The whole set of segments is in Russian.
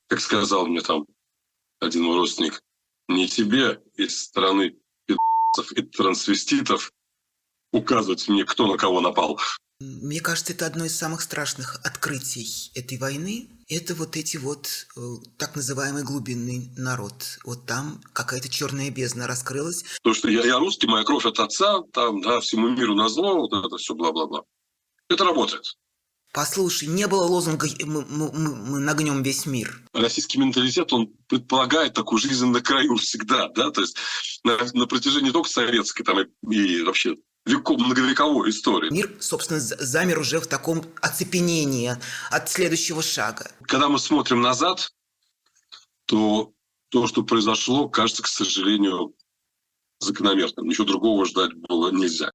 как сказал мне там один мой родственник, не тебе из страны пи***цев и трансвеститов указывать мне, кто на кого напал. Мне кажется, это одно из самых страшных открытий этой войны. Это вот эти вот так называемый глубинный народ. Вот там какая-то черная бездна раскрылась. Потому что я русский, моя кровь от отца, там, да, всему миру назло, вот это все бла-бла-бла. Это работает. Послушай, не было лозунга «мы нагнем весь мир». Российский менталитет, он предполагает такую жизнь на краю всегда, да, то есть на протяжении не только советской там, и вообще многовековой истории. Мир, собственно, замер уже в таком оцепенении от следующего шага. Когда мы смотрим назад, то то, что произошло, кажется, к сожалению, закономерным. Ничего другого ждать было нельзя.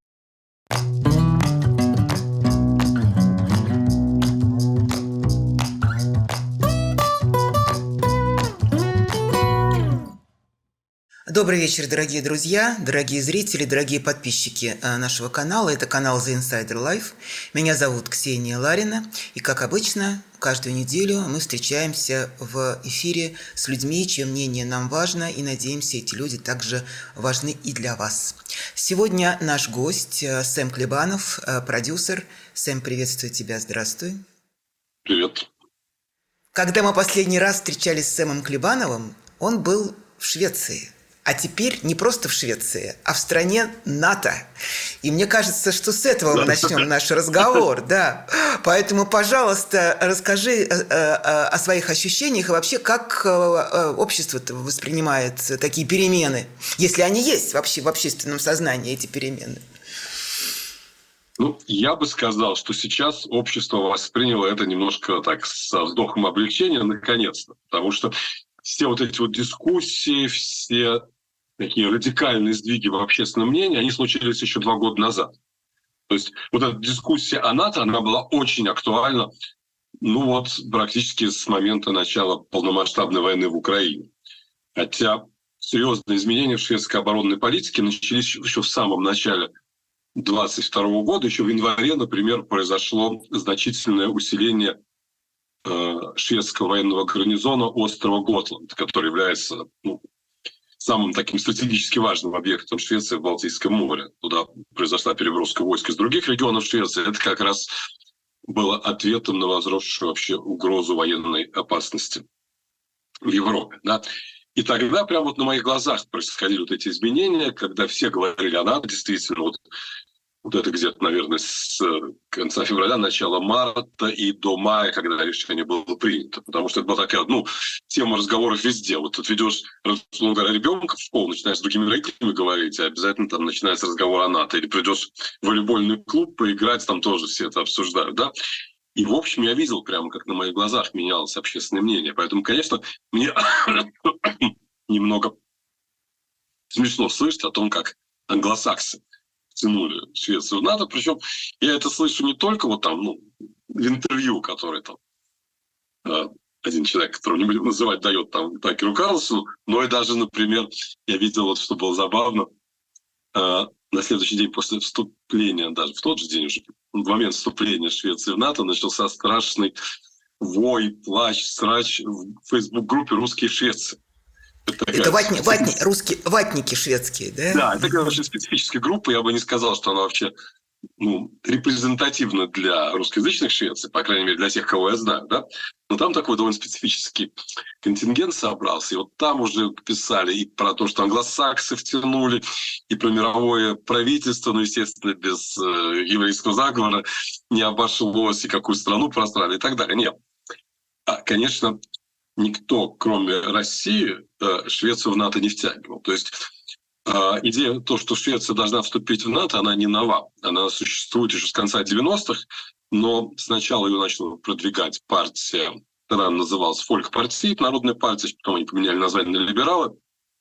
Добрый вечер, дорогие друзья, дорогие зрители, дорогие подписчики нашего канала. Это канал The Insider Life. Меня зовут Ксения Ларина. И, как обычно, каждую неделю мы встречаемся в эфире с людьми, чье мнение нам важно. И, надеемся, эти люди также важны и для вас. Сегодня наш гость Сэм Клебанов, продюсер. Сэм, приветствую тебя. Здравствуй. Привет. Когда мы последний раз встречались с Сэмом Клебановым, он был в Швеции. А теперь не просто в Швеции, а в стране НАТО. И мне кажется, что с этого мы начнем наш разговор, да. Поэтому, пожалуйста, расскажи о своих ощущениях и вообще, как общество воспринимает такие перемены, если они есть вообще в общественном сознании, эти перемены. Ну, я бы сказал, что сейчас общество восприняло это немножко так со вздохом облегчения, наконец-то. Потому что все вот эти вот дискуссии, все такие радикальные сдвиги в общественном мнении, они случились еще 2 года назад. То есть вот эта дискуссия о НАТО, она была очень актуальна, ну вот практически с момента начала полномасштабной войны в Украине. Хотя серьезные изменения в шведской оборонной политике начались еще в самом начале 2022 года. Еще в январе, например, произошло значительное усиление шведского военного гарнизона острова Готланд, который является самым таким стратегически важным объектом Швеции в Балтийском море. Туда произошла переброска войск из других регионов Швеции. Это как раз было ответом на возросшую вообще угрозу военной опасности в Европе. Да? И тогда прямо вот на моих глазах происходили вот эти изменения, когда все говорили о НАТО, действительно, вот это где-то, наверное, с конца февраля, начала марта и до мая, когда решение было принято. Потому что это была такая, тема разговоров везде. Вот тут ведешь, условно говоря, ребенка в школу, начинаешь с другими родителями говорить, а обязательно там начинается разговор о НАТО. Или придешь в волейбольный клуб поиграть, там тоже все это обсуждают, да. И, в общем, я видел прямо, как на моих глазах менялось общественное мнение. Поэтому, конечно, мне немного смешно слышать о том, как англосаксы тянули Швецию в НАТО. Причем я это слышу не только вот там, в интервью, которое там один человек, которого не будем называть, дает там Такеру Карлсону, но и даже, например, я видел, вот что было забавно, на следующий день после вступления, даже в тот же день уже, в момент вступления Швеции в НАТО, начался страшный вой, плач, срач в фейсбук-группе «Русские в Швеции». Это ватники шведские, да? Да, это такая очень специфическая группа. Я бы не сказал, что она вообще репрезентативна для русскоязычных Швеций, по крайней мере, для тех, кого я знаю, да. Но там такой довольно специфический контингент собрался. И вот там уже писали и про то, что англосаксы втянули, и про мировое правительство, естественно, без еврейского заговора не обошлось, и какую страну просрали и так далее. Нет. Конечно, никто, кроме России, Швецию в НАТО не втягивал. То есть идея, то, что Швеция должна вступить в НАТО, она не нова. Она существует еще с конца 90-х, но сначала ее начала продвигать партия, тогда она называлась Фолькпартия, Народная партия, потом они поменяли название на Либералы.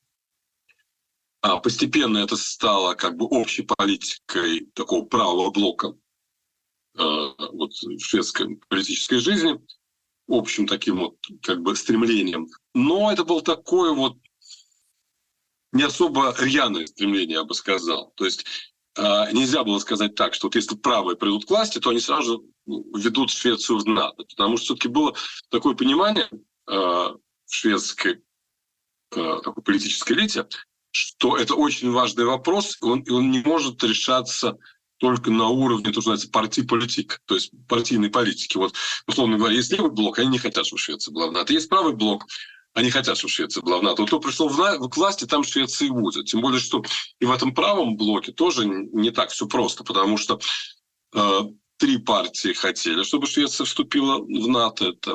А постепенно это стало как бы общей политикой такого правого блока в шведской политической жизни, общим таким вот как бы стремлением. Но это было такое вот не особо рьяное стремление, я бы сказал. То есть нельзя было сказать так, что вот если правые придут к власти, то они сразу же ведут Швецию в НАТО. Потому что все-таки было такое понимание в шведской такой политической элите, что это очень важный вопрос, и он не может решаться только на уровне, то, что называется, партий-политик, то есть партийной политики. Вот, условно говоря, есть левый блок, они не хотят, чтобы Швеция была в НАТО. Есть правый блок, они хотят, чтобы Швеция была в НАТО. Вот кто пришел к власти, там Швеция и будет. Тем более, что и в этом правом блоке тоже не так все просто, потому что 3 партии хотели, чтобы Швеция вступила в НАТО. Это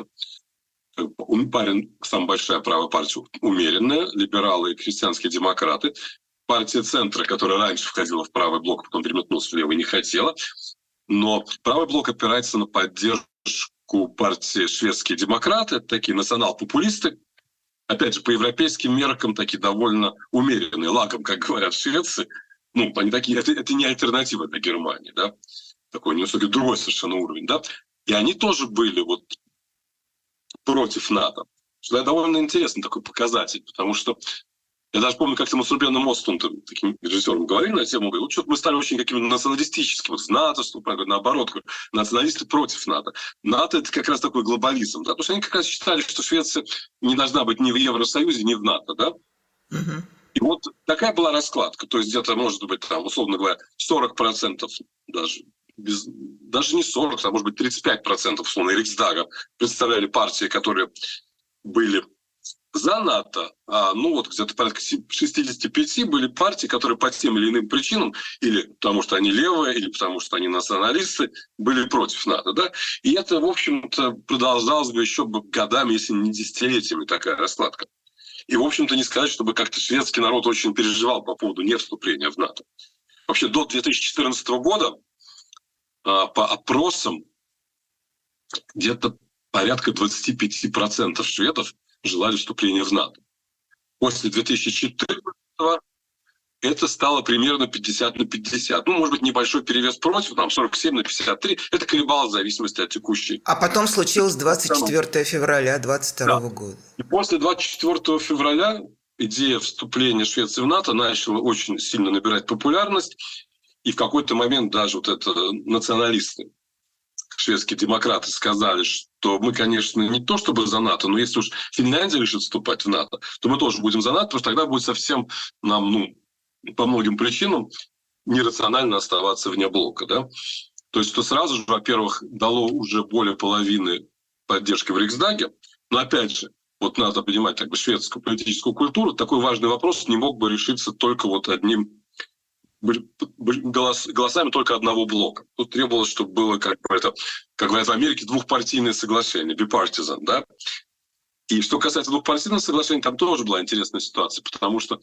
самая большая правая партия умеренная, либералы и христианские демократы. Партия центра, которая раньше входила в правый блок, потом переметнулась в левый, не хотела. Но правый блок опирается на поддержку партии шведские демократы, такие национал-популисты. Опять же, по европейским меркам такие довольно умеренные, лагом, как говорят в Швеции. Ну, они такие, это не альтернатива для Германии, да? Такой невысокий, другой совершенно уровень, да? И они тоже были вот против НАТО. Что довольно интересный такой показатель, потому что я даже помню, как-то мы с Рубеном Остом, таким режиссером, говорили на тему, говорю, вот что-то мы стали очень какими-то националистическими. Вот в НАТО, наоборот, националисты против НАТО. НАТО – это как раз такой глобализм, да, потому что они как раз считали, что Швеция не должна быть ни в Евросоюзе, ни в НАТО, да. Угу. И вот такая была раскладка. То есть где-то, может быть, там, условно говоря, 40% даже не 40, а может быть 35% условно Риксдага представляли партии, которые были за НАТО, вот где-то порядка 65 были партии, которые по тем или иным причинам, или потому что они левые, или потому что они националисты, были против НАТО. Да? И это, в общем-то, продолжалось бы еще годами, если не десятилетиями, такая раскладка. И, в общем-то, не сказать, чтобы как-то шведский народ очень переживал по поводу невступления в НАТО. Вообще, до 2014 года по опросам где-то порядка 25% шведов желали вступления в НАТО. После 2014-го это стало примерно 50 на 50. Может быть, небольшой перевес против, там 47 на 53. Это колебалось в зависимости от текущей. А потом случилось 24 февраля 2022 года. И после 24 февраля идея вступления Швеции в НАТО начала очень сильно набирать популярность. И в какой-то момент даже вот это националисты, шведские демократы, сказали, что мы, конечно, не то чтобы за НАТО, но если уж Финляндия решит вступать в НАТО, то мы тоже будем за НАТО, потому что тогда будет совсем нам, по многим причинам, нерационально оставаться вне блока. Да? То есть, что сразу же, во-первых, дало уже более половины поддержки в Риксдаге. Но опять же, вот надо понимать шведскую политическую культуру. Такой важный вопрос не мог бы решиться только вот одним голосами только одного блока. Тут требовалось, чтобы было, как говорят в Америке, двухпартийное соглашение, bipartisan, да. И что касается двухпартийного соглашения, там тоже была интересная ситуация, потому что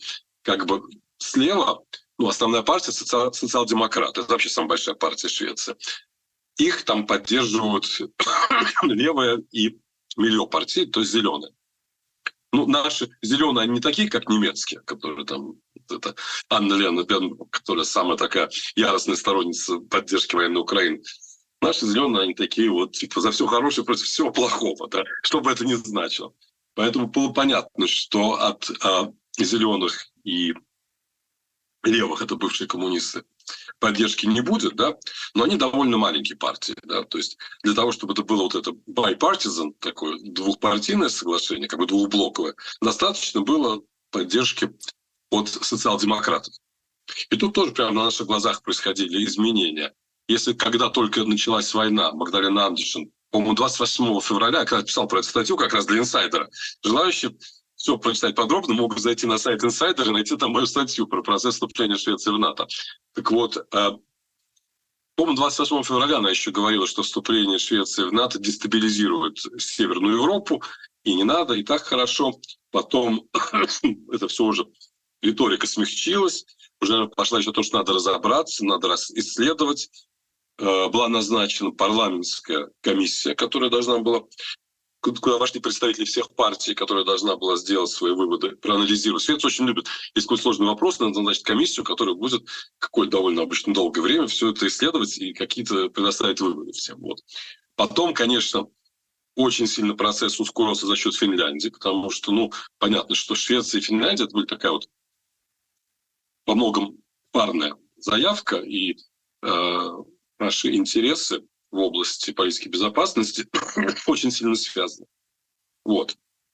слева, основная партия социал-демократы, это вообще самая большая партия Швеции. Их там поддерживают левая и мильё-партии, то есть зеленые. Наши зеленые, они не такие, как немецкие, которые там... Это Анна-Лена Бернбург, которая самая такая яростная сторонница поддержки военной Украины. Наши зеленые, они такие за все хорошее против всего плохого, да, что бы это ни значило. Поэтому было понятно, что от зеленых и левых, это бывшие коммунисты, поддержки не будет, да, но они довольно маленькие партии, да, то есть для того, чтобы это было это bipartisan, такое двухпартийное соглашение, двухблоковое, достаточно было поддержки от социал-демократов. И тут тоже прямо на наших глазах происходили изменения. Если когда только началась война, Магдалена Андерсен, по-моему, 28 февраля, я когда писал про эту статью как раз для «Инсайдера», желающие все прочитать подробно, могут зайти на сайт «Инсайдер» и найти там мою статью про процесс вступления Швеции в НАТО. Так вот, по-моему, 28 февраля она еще говорила, что вступление Швеции в НАТО дестабилизирует Северную Европу, и не надо, и так хорошо. Потом это все уже... Риторика смягчилась, уже пошла еще то, что надо разобраться, надо исследовать. Была назначена парламентская комиссия, которая должна была, куда вошли представители всех партий, которая должна была сделать свои выводы, проанализировать. Швеция очень любит, если какой-то сложный вопрос, надо назначить комиссию, которая будет какое-то довольно обычно долгое время все это исследовать и какие-то предоставить выводы всем. Потом, конечно, очень сильно процесс ускорился за счет Финляндии, потому что, понятно, что Швеция и Финляндия, это были такая во многом парная заявка, и наши интересы в области политики безопасности очень сильно связаны.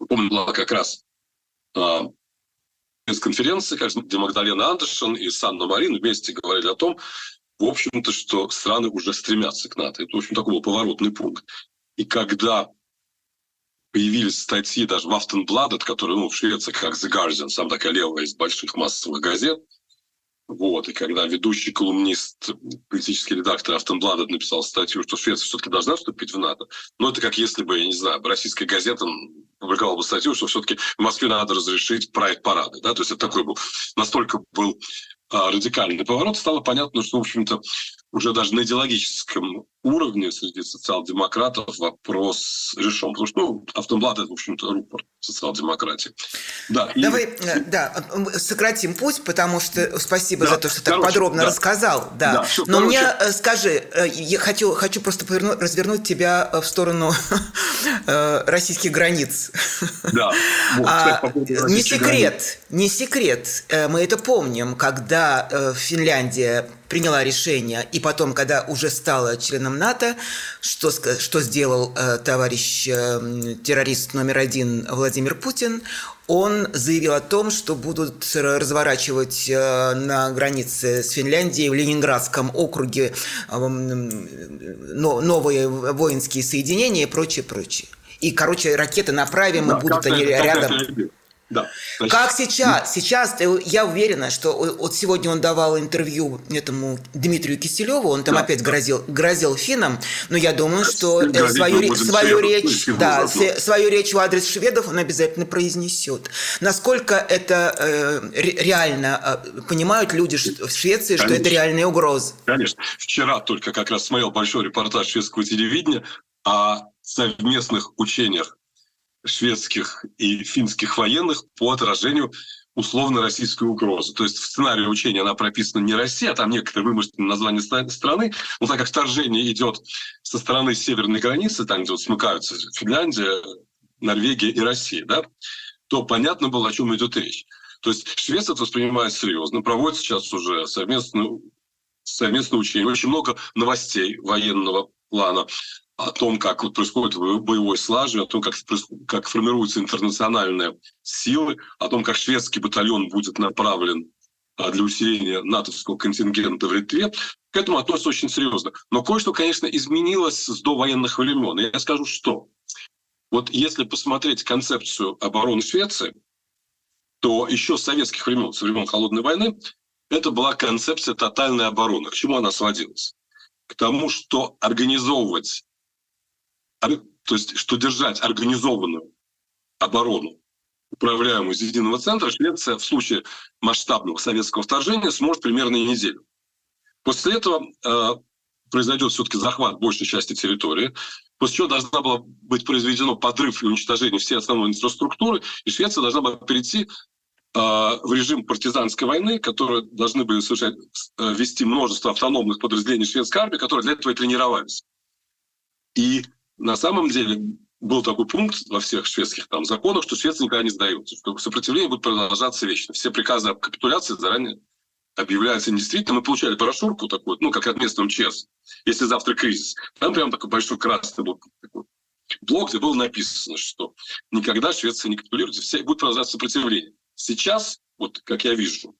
помню, была как раз пресс-конференция, где Магдалена Андерсон и Санна Марин вместе говорили о том, в общем-то, что страны уже стремятся к НАТО. Это, в общем, такой был поворотный пункт. И когда появились статьи даже в Aftonbladet, который, в Швеции, как The Guardian, сам такая левая из больших массовых газет, вот, и когда ведущий колумнист, политический редактор Aftonbladet написал статью, что Швеция все-таки должна вступить в НАТО, но это как если бы, я не знаю, российская газета публиковала бы статью, что все-таки в Москве надо разрешить прайд-парады, да, то есть это такой был, настолько был радикальный поворот, стало понятно, что, в общем-то, уже даже на идеологическом уровне среди социал-демократов вопрос решен. Потому что, Автонблат – это, в общем-то, рупор социал-демократии. Да, давай, сократим путь, потому что спасибо за то, что так подробно рассказал. Да. Но мне скажи, я хочу просто развернуть тебя в сторону российских границ. Да. Не секрет, мы это помним, когда Финляндия приняла решение, и потом, когда уже стала членом НАТО, что сделал товарищ террорист номер один Владимир Путин, он заявил о том, что будут разворачивать на границе с Финляндией в Ленинградском округе новые воинские соединения и прочее. И, ракеты направим, и будут они рядом. Да. Как сейчас? Сейчас я уверена, что вот сегодня он давал интервью этому Дмитрию Киселеву, он там опять грозил финнам, но я думаю, что свою речь в адрес шведов он обязательно произнесет. Насколько это реально понимают люди в Швеции, что это реальные угрозы? Конечно. Вчера только как раз смотрел большой репортаж шведского телевидения о совместных учениях шведских и финских военных по отражению условно-российской угрозы. То есть в сценарии учения она прописана не Россия, а там некоторые вымышленные названия страны. Но так как вторжение идет со стороны северной границы, там, где смыкаются Финляндия, Норвегия и Россия, да, то понятно было, о чем идет речь. То есть Швеция это воспринимает серьезно, проводит сейчас уже совместное учение. Очень много новостей военного плана о том, как происходит боевой слаживание, о том, как формируются интернациональные силы, о том, как шведский батальон будет направлен для усиления натовского контингента в Литве. К этому относятся очень серьезно. Но кое-что, конечно, изменилось с довоенных времен. И я скажу, что вот если посмотреть концепцию обороны Швеции, то еще с советских времен, со времен Холодной войны, это была концепция тотальной обороны. К чему она сводилась? К тому, что организовывать, то есть что держать организованную оборону, управляемую из единого центра, Швеция в случае масштабного советского вторжения сможет примерно неделю. После этого произойдет все-таки захват большей части территории, после чего должна была быть произведено подрыв и уничтожение всей основной инфраструктуры, и Швеция должна была перейти в режим партизанской войны, которые должны были вести множество автономных подразделений шведской армии, которые для этого и тренировались. И на самом деле был такой пункт во всех шведских законах, что Швеция никогда не сдается, что сопротивление будет продолжаться вечно. Все приказы об капитуляции заранее объявляются недействительными. Мы получали брошюрку такую, как от местного МЧС, если завтра кризис. Там прям такой большой красный блок, где было написано, что никогда Швеция не капитулирует, все будет продолжаться сопротивление. Сейчас, вот как я вижу,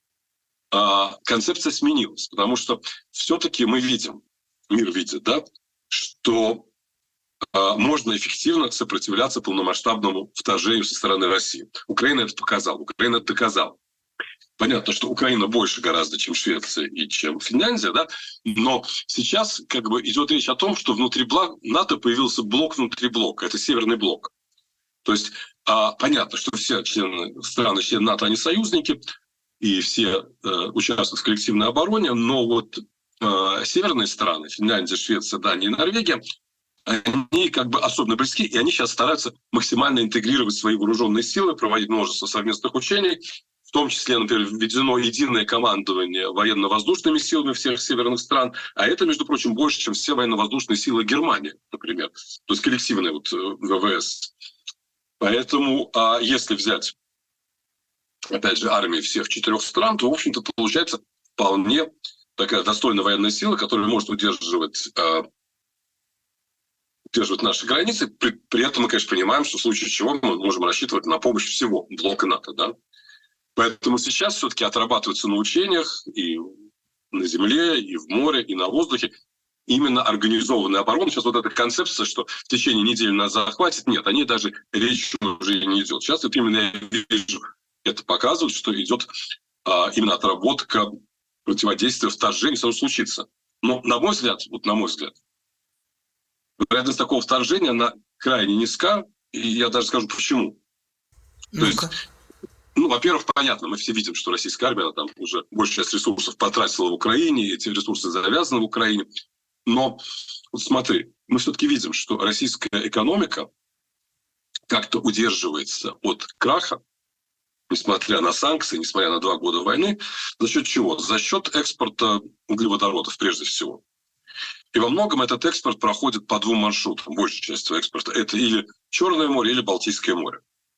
концепция сменилась, потому что все-таки мы видим, мир видит, да, что можно эффективно сопротивляться полномасштабному вторжению со стороны России. Украина это показала, Украина это доказала. Понятно, что Украина больше гораздо, чем Швеция и чем Финляндия, да, но сейчас идет речь о том, что внутри НАТО появился блок внутри блока, это Северный блок. То есть понятно, что все страны члены НАТО, они союзники, и все участвуют в коллективной обороне, но вот северные страны, Финляндия, Швеция, Дания и Норвегия, они особенно близки, и они сейчас стараются максимально интегрировать свои вооруженные силы, проводить множество совместных учений, в том числе, например, введено единое командование военно-воздушными силами всех северных стран, а это, между прочим, больше, чем все военно-воздушные силы Германии, например, то есть коллективные ВВС. Поэтому, если взять, опять же, армии всех 4 стран, то, в общем-то, получается вполне такая достойная военная сила, которая может удерживать удерживать наши границы. При этом мы, конечно, понимаем, что в случае чего мы можем рассчитывать на помощь всего блока НАТО. Да? Поэтому сейчас все-таки отрабатывается на учениях и на земле, и в море, и на воздухе именно организованная оборона. Сейчас вот эта концепция, что в течение недели нас захватит, нет, о ней даже речь уже не идет. Сейчас вот именно я вижу, это показывает, что идет именно отработка противодействия вторжению, если оно случится. Но, на мой взгляд, вероятность такого вторжения, она крайне низка, и я даже скажу, почему. То есть, во-первых, понятно, мы все видим, что российская армия, она там уже большую часть ресурсов потратила в Украине, и эти ресурсы завязаны в Украине. Но вот смотри, мы все-таки видим, что российская экономика как-то удерживается от краха, несмотря на санкции, несмотря на 2 года войны. За счет чего? За счет экспорта углеводородов, прежде всего. И во многом этот экспорт проходит по 2 маршрутам. Большая часть экспорта – это или Черное море, или Балтийское море.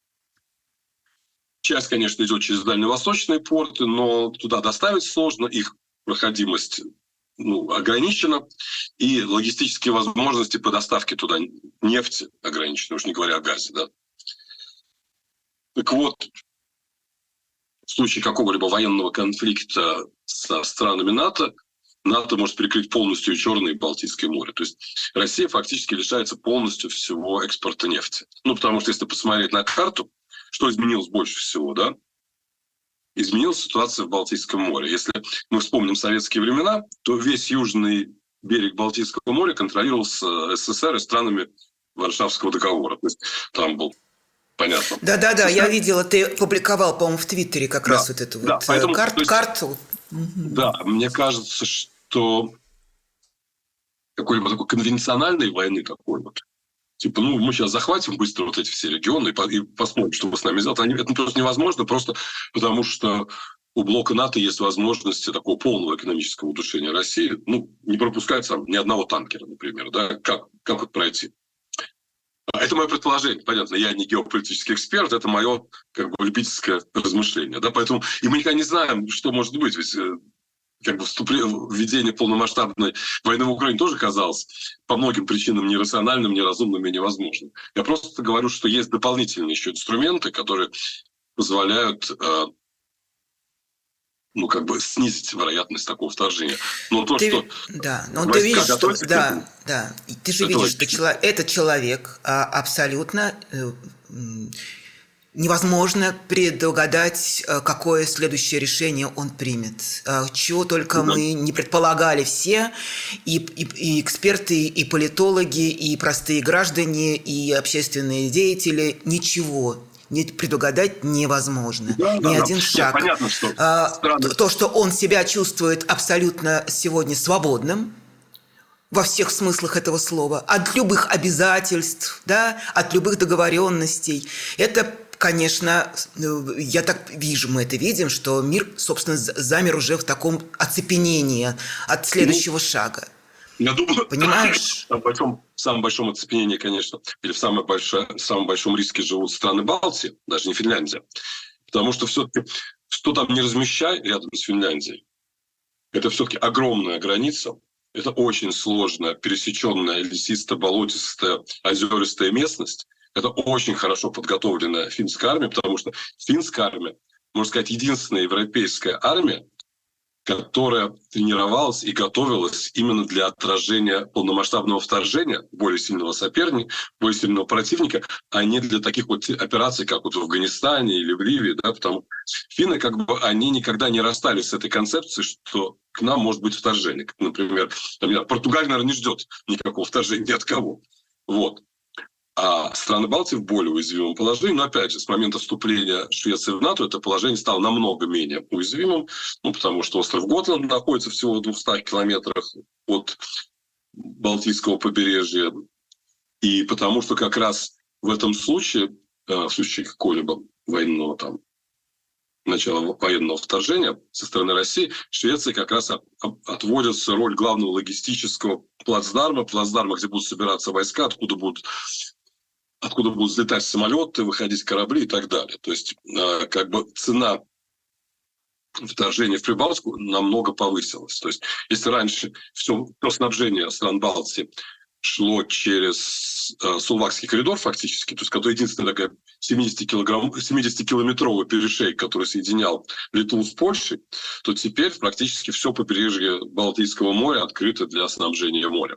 Часть, конечно, идет через дальневосточные порты, но туда доставить сложно, их проходимость ограничена, и логистические возможности по доставке туда нефти ограничены, уж не говоря о газе. Да? Так вот, в случае какого-либо военного конфликта со странами НАТО, НАТО может перекрыть полностью и Черное, и Балтийское море. То есть Россия фактически лишается полностью всего экспорта нефти. Потому что если посмотреть на карту, что изменилось больше всего, да? Изменилась ситуация в Балтийском море. Если мы вспомним советские времена, то весь южный берег Балтийского моря контролировался СССР и странами Варшавского договора. То есть там был, понятно. Да, я видела, ты публиковал, по-моему, в Твиттере как раз вот эту карту. Да, мне кажется, что какой-либо такой конвенциональной войны такой вот, типа, мы сейчас захватим быстро вот эти все регионы и посмотрим, что вы с нами сделают. Это просто невозможно, просто потому что у блока НАТО есть возможности такого полного экономического удушения России. Не пропускать там ни одного танкера, например. Да? Как это пройти? Это мое предположение. Понятно, я не геополитический эксперт, это мое любительское размышление. Да? Поэтому и мы никогда не знаем, что может быть. Ведь введение полномасштабной войны в Украине тоже казалось по многим причинам нерациональным, неразумным и невозможным. Я просто говорю, что есть дополнительные еще инструменты, которые позволяют снизить вероятность такого вторжения. Но то, что... Да, но ты видишь, что... Да. И ты же видишь, что этот человек абсолютно... Невозможно предугадать, какое следующее решение он примет. Чего только мы не предполагали все, и эксперты, и политологи, и простые граждане, и общественные деятели. Ничего не предугадать невозможно. Ни один шаг. Понятно, что то, что он себя чувствует абсолютно сегодня свободным, во всех смыслах этого слова, от любых обязательств, да, от любых договоренностей. Это, конечно, я так вижу, мы это видим, что мир, собственно, замер уже в таком оцепенении от следующего шага. Я думаю, понимаешь? В самом большом оцепенении, конечно, или в самом большом риске живут страны Балтии, даже не Финляндия. Потому что все-таки, что там не размещай рядом с Финляндией, это все-таки огромная граница. Это очень сложная, пересеченная, лесисто-болотистая, озеристая местность. Это очень хорошо подготовленная финская армия, потому что финская армия, можно сказать, единственная европейская армия, которая тренировалась и готовилась именно для отражения полномасштабного вторжения более сильного соперника, более сильного противника, а не для таких вот операций, как вот в Афганистане или в Ливии. Да, потому что финны, они никогда не расстались с этой концепцией, что к нам может быть вторжение. Как, например, Португалия, наверное, не ждет никакого вторжения ни от кого. Вот. А страны Балтии в более уязвимом положении. Но, опять же, с момента вступления Швеции в НАТО это положение стало намного менее уязвимым, потому что остров Готланд находится всего в 200 километрах от Балтийского побережья. И потому что как раз в этом случае, в случае какого-либо военного начала военного вторжения со стороны России, Швеции как раз отводится роль главного логистического плацдарма, где будут собираться войска, откуда будут взлетать самолеты, выходить корабли и так далее. То есть цена вторжения в Прибалтику намного повысилась. То есть если раньше все снабжение стран Балтии шло через Сулвакский коридор фактически, то есть который единственная такая 70-километровый перешейк, который соединял Литву с Польшей, то теперь практически все побережье Балтийского моря открыто для снабжения морем.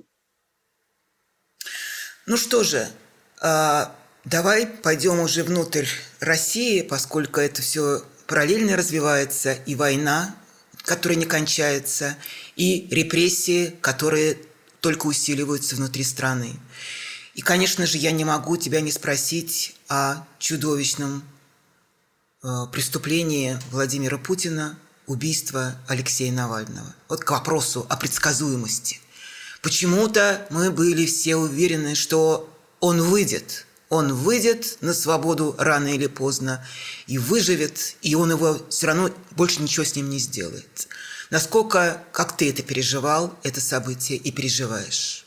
Ну что же, давай пойдем уже внутрь России, поскольку это все параллельно развивается, и война, которая не кончается, и репрессии, которые только усиливаются внутри страны. И, конечно же, я не могу тебя не спросить о чудовищном преступлении Владимира Путина, убийства Алексея Навального. Вот к вопросу о предсказуемости. Почему-то мы были все уверены, что он выйдет. Он выйдет на свободу рано или поздно и выживет, и он его все равно больше ничего с ним не сделает. Насколько, как ты это переживал, это событие, и переживаешь?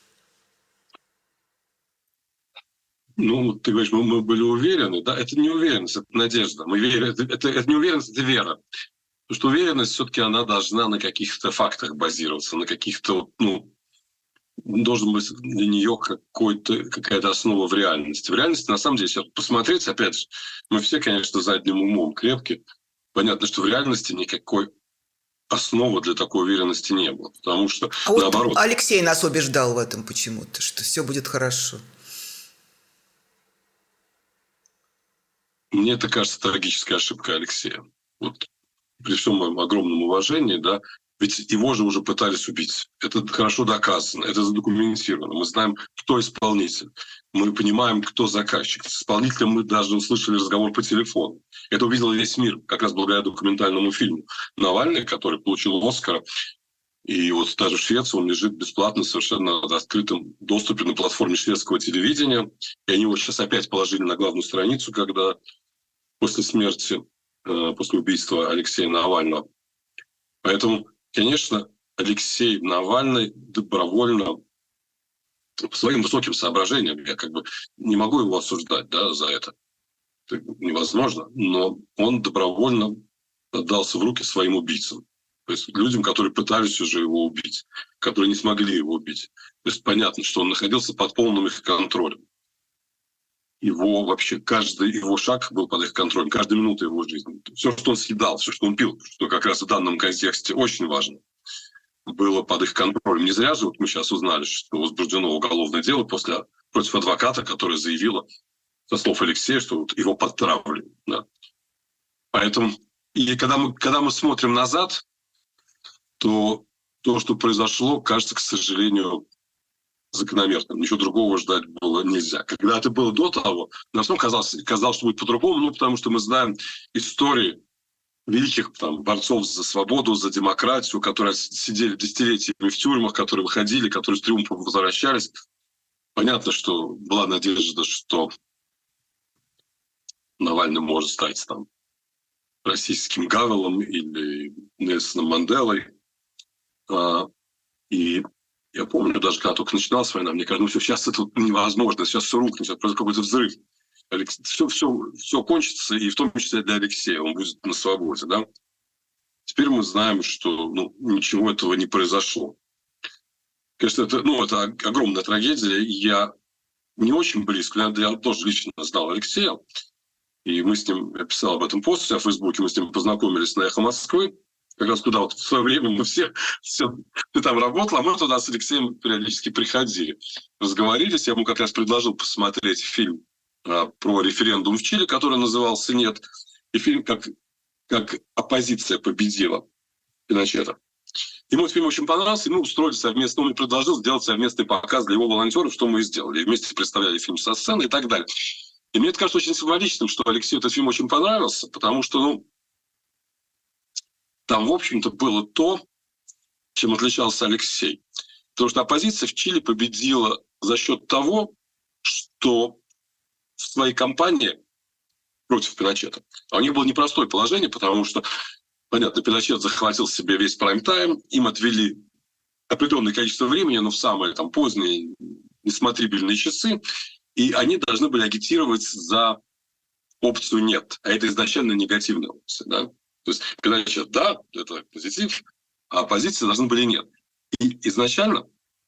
Ну, ты говоришь, мы были уверены, да? Это не уверенность, это надежда. Мы верим, это не уверенность, это вера. Потому что уверенность все-таки она должна на каких-то фактах базироваться, на каких-то, должен быть для нее какая-то основа в реальности. В реальности, на самом деле, если посмотреть, опять же, мы все, конечно, задним умом крепкие. Понятно, что в реальности никакой основы для такой уверенности не было. Потому что, наоборот... Вот Алексей нас убеждал в этом почему-то, что все будет хорошо. Мне это кажется трагической ошибкой Алексея. Вот при всем моем огромном уважении, да, ведь его же уже пытались убить. Это хорошо доказано, это задокументировано. Мы знаем, кто исполнитель. Мы понимаем, кто заказчик. С исполнителем мы даже услышали разговор по телефону. Это увидел весь мир, как раз благодаря документальному фильму. Навальный, который получил «Оскара», и вот даже в Швеции он лежит бесплатно, совершенно в открытом доступе на платформе шведского телевидения. И они его сейчас опять положили на главную страницу, когда после смерти, после убийства Алексея Навального. Поэтому, конечно, Алексей Навальный добровольно, по своим высоким соображениям, я не могу его осуждать, да, за это. Это невозможно. Но он добровольно отдался в руки своим убийцам. То есть людям, которые пытались уже его убить, которые не смогли его убить. То есть понятно, что он находился под полным их контролем. Каждый его шаг был под их контролем, каждая минута его жизни. Все, что он съедал, все, что он пил, что как раз в данном контексте очень важно, было под их контролем. Не зря же мы сейчас узнали, что возбуждено уголовное дело против адвоката, которая заявила, со слов Алексея, что его подтравливали. Да. Поэтому, и когда мы смотрим назад, то что произошло, кажется, к сожалению, закономерным. Ничего другого ждать было нельзя. Когда это было до того, нам всем казалось, что будет по-другому, потому что мы знаем истории великих борцов за свободу, за демократию, которые сидели десятилетиями в тюрьмах, которые выходили, которые с триумфом возвращались. Понятно, что была надежда, что Навальный может стать российским Гавелом или Нельсоном Манделой. И я помню, даже когда только начиналась война, мне кажется, сейчас это невозможно, сейчас все рухнет, сейчас произойдет какой-то взрыв. Все кончится, и в том числе для Алексея, он будет на свободе. Да? Теперь мы знаем, что ничего этого не произошло. Конечно, это огромная трагедия. Я не очень близко, я тоже лично знал Алексея, и мы с ним, я писал об этом пост в Фейсбуке, мы с ним познакомились на «Эхо Москвы». Как раз туда в свое время мы все ты там работал, а мы туда с Алексеем периодически приходили. Разговорились, я ему как раз предложил посмотреть фильм про референдум в Чили, который назывался «Нет», и фильм «Как оппозиция победила Пиночета». Ему этот фильм очень понравился, и мы устроили совместно, он мне предложил сделать совместный показ для его волонтеров, что мы и сделали. И вместе представляли фильм со сцены и так далее. И мне это кажется очень символичным, что Алексею этот фильм очень понравился, потому что, там, в общем-то, было то, чем отличался Алексей. Потому что оппозиция в Чили победила за счет того, что в своей кампании против Пиночета, а у них было непростое положение, потому что, понятно, Пиночет захватил себе весь прайм-тайм, им отвели определенное количество времени, но в самые поздние, несмотрибельные часы, и они должны были агитировать за опцию «нет». А это изначально негативная опция, да? То есть Пиночет, да, это позитив, а оппозиции должны были нет. И изначально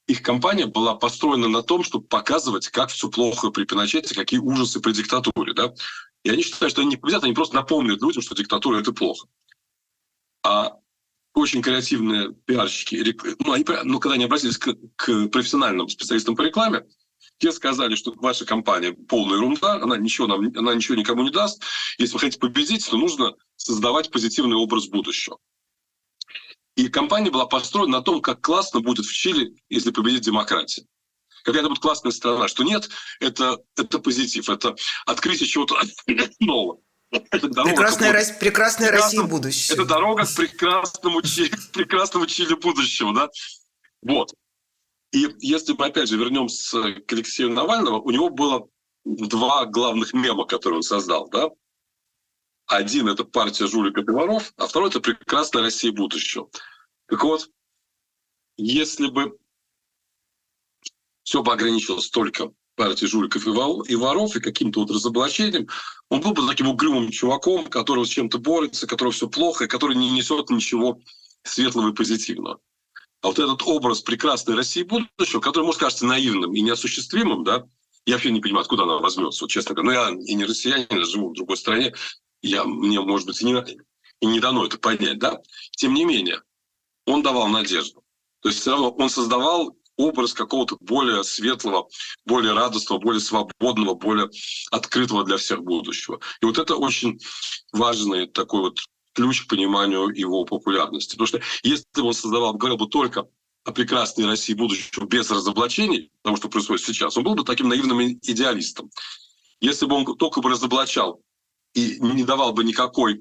их кампания была построена на том, чтобы показывать, как все плохо при Пиночете, какие ужасы при диктатуре. Да? И они считают, что они не победят, они просто напомнят людям, что диктатура – это плохо. А очень креативные пиарщики, когда они обратились к профессиональным специалистам по рекламе, те сказали, что ваша компания полная ерунда, она ничего никому не даст. Если вы хотите победить, то нужно создавать позитивный образ будущего. И кампания была построена на том, как классно будет в Чили, если победит демократия. Какая-то будет классная страна, что нет, это позитив, это открытие чего-то нового. Прекрасная Россия будущего. Это дорога к прекрасному Чили будущего. Да? Вот. И если мы, опять же, вернемся к Алексею Навальному, у него было 2 главных мема, которые он создал. Да? Один – это партия жуликов и воров, а второй – это прекрасная Россия будущего. Так вот, если бы все бы ограничилось только партией жуликов и воров, и каким-то вот разоблачением, он был бы таким угрюмым чуваком, который с чем-то борется, которого все плохо, и который не несет ничего светлого и позитивного. А вот этот образ прекрасной России будущего, который, может, кажется наивным и неосуществимым, да, я вообще не понимаю, откуда она возьмется, вот, честно говоря. Но я и не россиянин, я живу в другой стране, мне, может быть, и не дано это понять, да. Тем не менее, он давал надежду. То есть все равно он создавал образ какого-то более светлого, более радостного, более свободного, более открытого для всех будущего. И вот это очень важный такой вот ключ к пониманию его популярности. Потому что если бы он говорил бы только о прекрасной России будущего без разоблачений, потому что происходит сейчас, он был бы таким наивным идеалистом. Если бы он только бы разоблачал и не давал бы никакой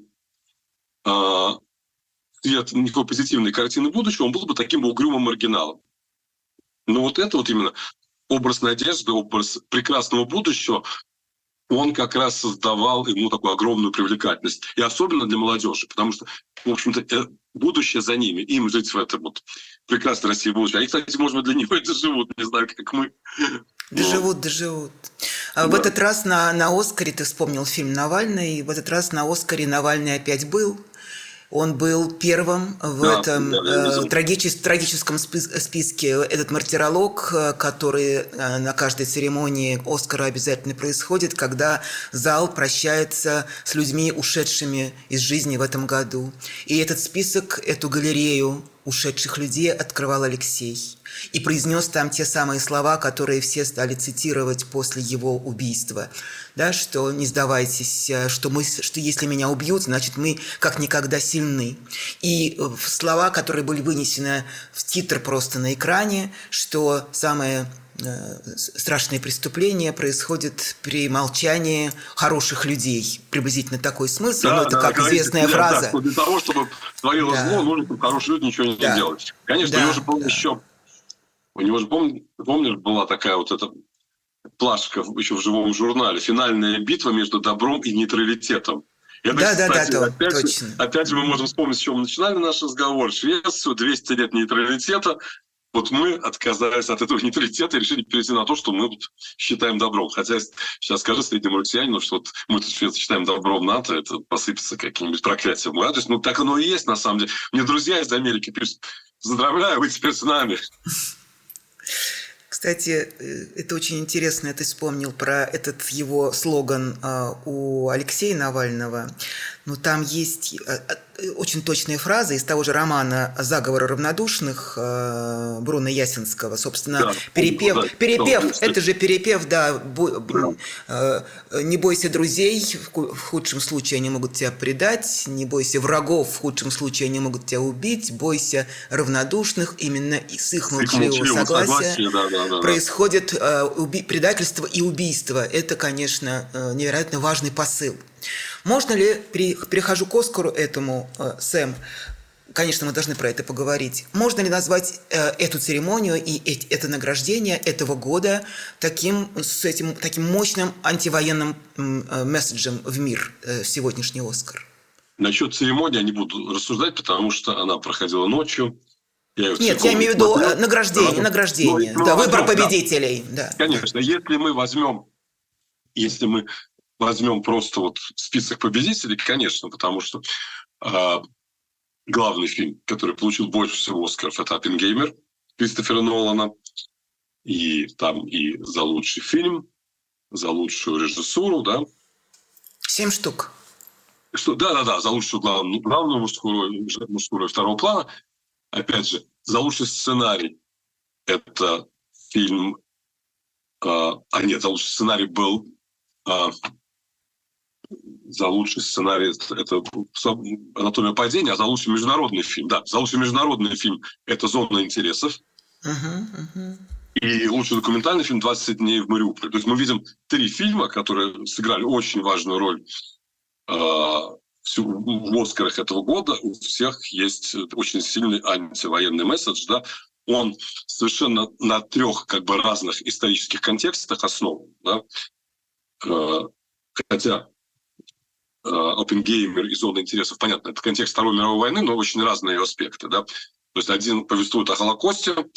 позитивной картины будущего, он был бы таким угрюмым маргиналом. Но вот это вот именно образ надежды, образ прекрасного будущего, он как раз создавал ему такую огромную привлекательность. И особенно для молодежи, потому что, в общем-то, будущее за ними. Им жить в этом вот прекрасной России будущее. Они, кстати, может быть, для него и доживут, не знаю, как мы. Доживут. Да. В этот раз на «Оскаре», ты вспомнил фильм «Навальный», в этот раз на «Оскаре» Навальный опять был. Он был первым в этом трагическом списке. Этот мартиролог, который на каждой церемонии «Оскара» обязательно происходит, когда зал прощается с людьми, ушедшими из жизни в этом году. И этот список, эту галерею ушедших людей открывал Алексей. И произнес там те самые слова, которые все стали цитировать после его убийства. Да, что не сдавайтесь, что если меня убьют, значит мы как никогда сильны. И слова, которые были вынесены в титр просто на экране, что самое страшное преступление происходит при молчании хороших людей. Приблизительно такой смысл, но это как известная фраза. Да, для того, чтобы творилось зло, нужно, чтобы хорошие люди ничего не делать. Конечно, у него же, помнишь, была такая вот эта плашка еще в живом журнале «Финальная битва между добром и нейтралитетом». Опять же, мы можем вспомнить, с чего мы начинали наш разговор. Швецию, 200 лет нейтралитета. Вот мы отказались от этого нейтралитета и решили перейти на то, что мы считаем добром. Хотя сейчас скажи среднему россиянину, что вот мы тут Швецию считаем добром НАТО, это посыпется каким-нибудь проклятием в мой адрес. Ну, так оно и есть, на самом деле. Мне друзья из Америки пишут: «Поздравляю, вы теперь с нами». Кстати, это очень интересно, ты вспомнил про этот его слоган у Алексея Навального. Но там есть очень точные фразы из того же романа «Заговор равнодушных» Бруно Ясинского. Собственно, перепев, это же перепев, да, не бойся друзей, в худшем случае они могут тебя предать, не бойся врагов, в худшем случае они могут тебя убить, бойся равнодушных, именно с их молчаливого согласия происходит предательство и убийство. Это, конечно, невероятно важный посыл. Можно ли, перехожу к «Оскару» этому, Сэм, конечно, мы должны про это поговорить, можно ли назвать эту церемонию и это награждение этого года таким мощным антивоенным месседжем в мир, сегодняшний «Оскар»? Насчет церемонии я не буду рассуждать, потому что она проходила ночью. Нет, я имею в виду награждение, выбор победителей. Да. Конечно, если мы возьмем просто вот список победителей, конечно, потому что главный фильм, который получил больше всего «Оскаров», это «Оппенгеймер». Кристофера Нолана. И там и за лучший фильм, за лучшую режиссуру, да. 7 штук. Да, за лучшую главную мужскую роль второго плана. Опять же, за лучший сценарий это фильм... за лучший сценарий был... за лучший сценарий это «Анатомия падения», а за лучший международный фильм, да, за лучший международный фильм это «Зона интересов». И лучший документальный фильм «20 дней в Мариуполе». То есть мы видим 3 фильма, которые сыграли очень важную роль в «Оскарах» этого года. У всех есть очень сильный антивоенный месседж. Да? Он совершенно на 3 разных исторических контекстах основан. Да? Хотя «Оппенгеймер» и «Зона интересов», понятно, это контекст Второй мировой войны, но очень разные ее аспекты. Да? То есть один повествует о Холокосте,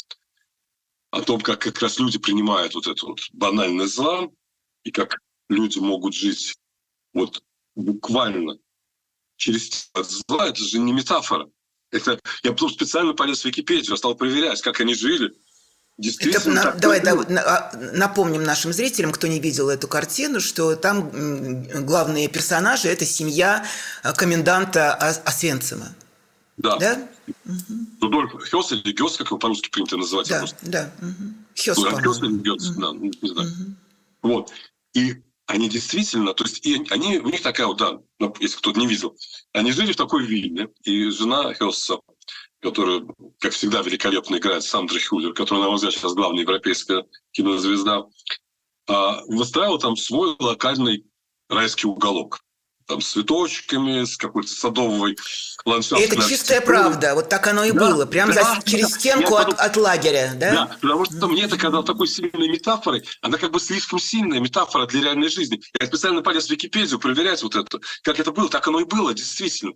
о том, как раз люди принимают вот эту вот банальность зла, и как люди могут жить вот буквально через зла. Это же не метафора. Я потом специально полез в Википедию, стал проверять, как они жили. Действительно, давай напомним нашим зрителям, кто не видел эту картину, что там главные персонажи – это семья коменданта Освенцима. Да? Рудольф Хёс или Гёс, как его по-русски принято называть. Да. Хёс, по-моему. Хёс или Гёс, да, не знаю. Вот. И они действительно, то есть у них такая вот, да, если кто-то не видел, они жили в такой вилле, и жена Хёса, которая, как всегда, великолепно играет Сандра Хюллер, которая, на мой взгляд, сейчас главная европейская кинозвезда, выстраивала там свой локальный райский уголок. Там с цветочками, с какой-то садовой ландшафтной это чистая правда, вот так оно и было, прямо через стенку от лагеря, да? Да, потому что мне это казалось такой сильной метафорой, она как бы слишком сильная метафора для реальной жизни. Я специально полез в Википедию проверять вот это, как это было, так оно и было, действительно.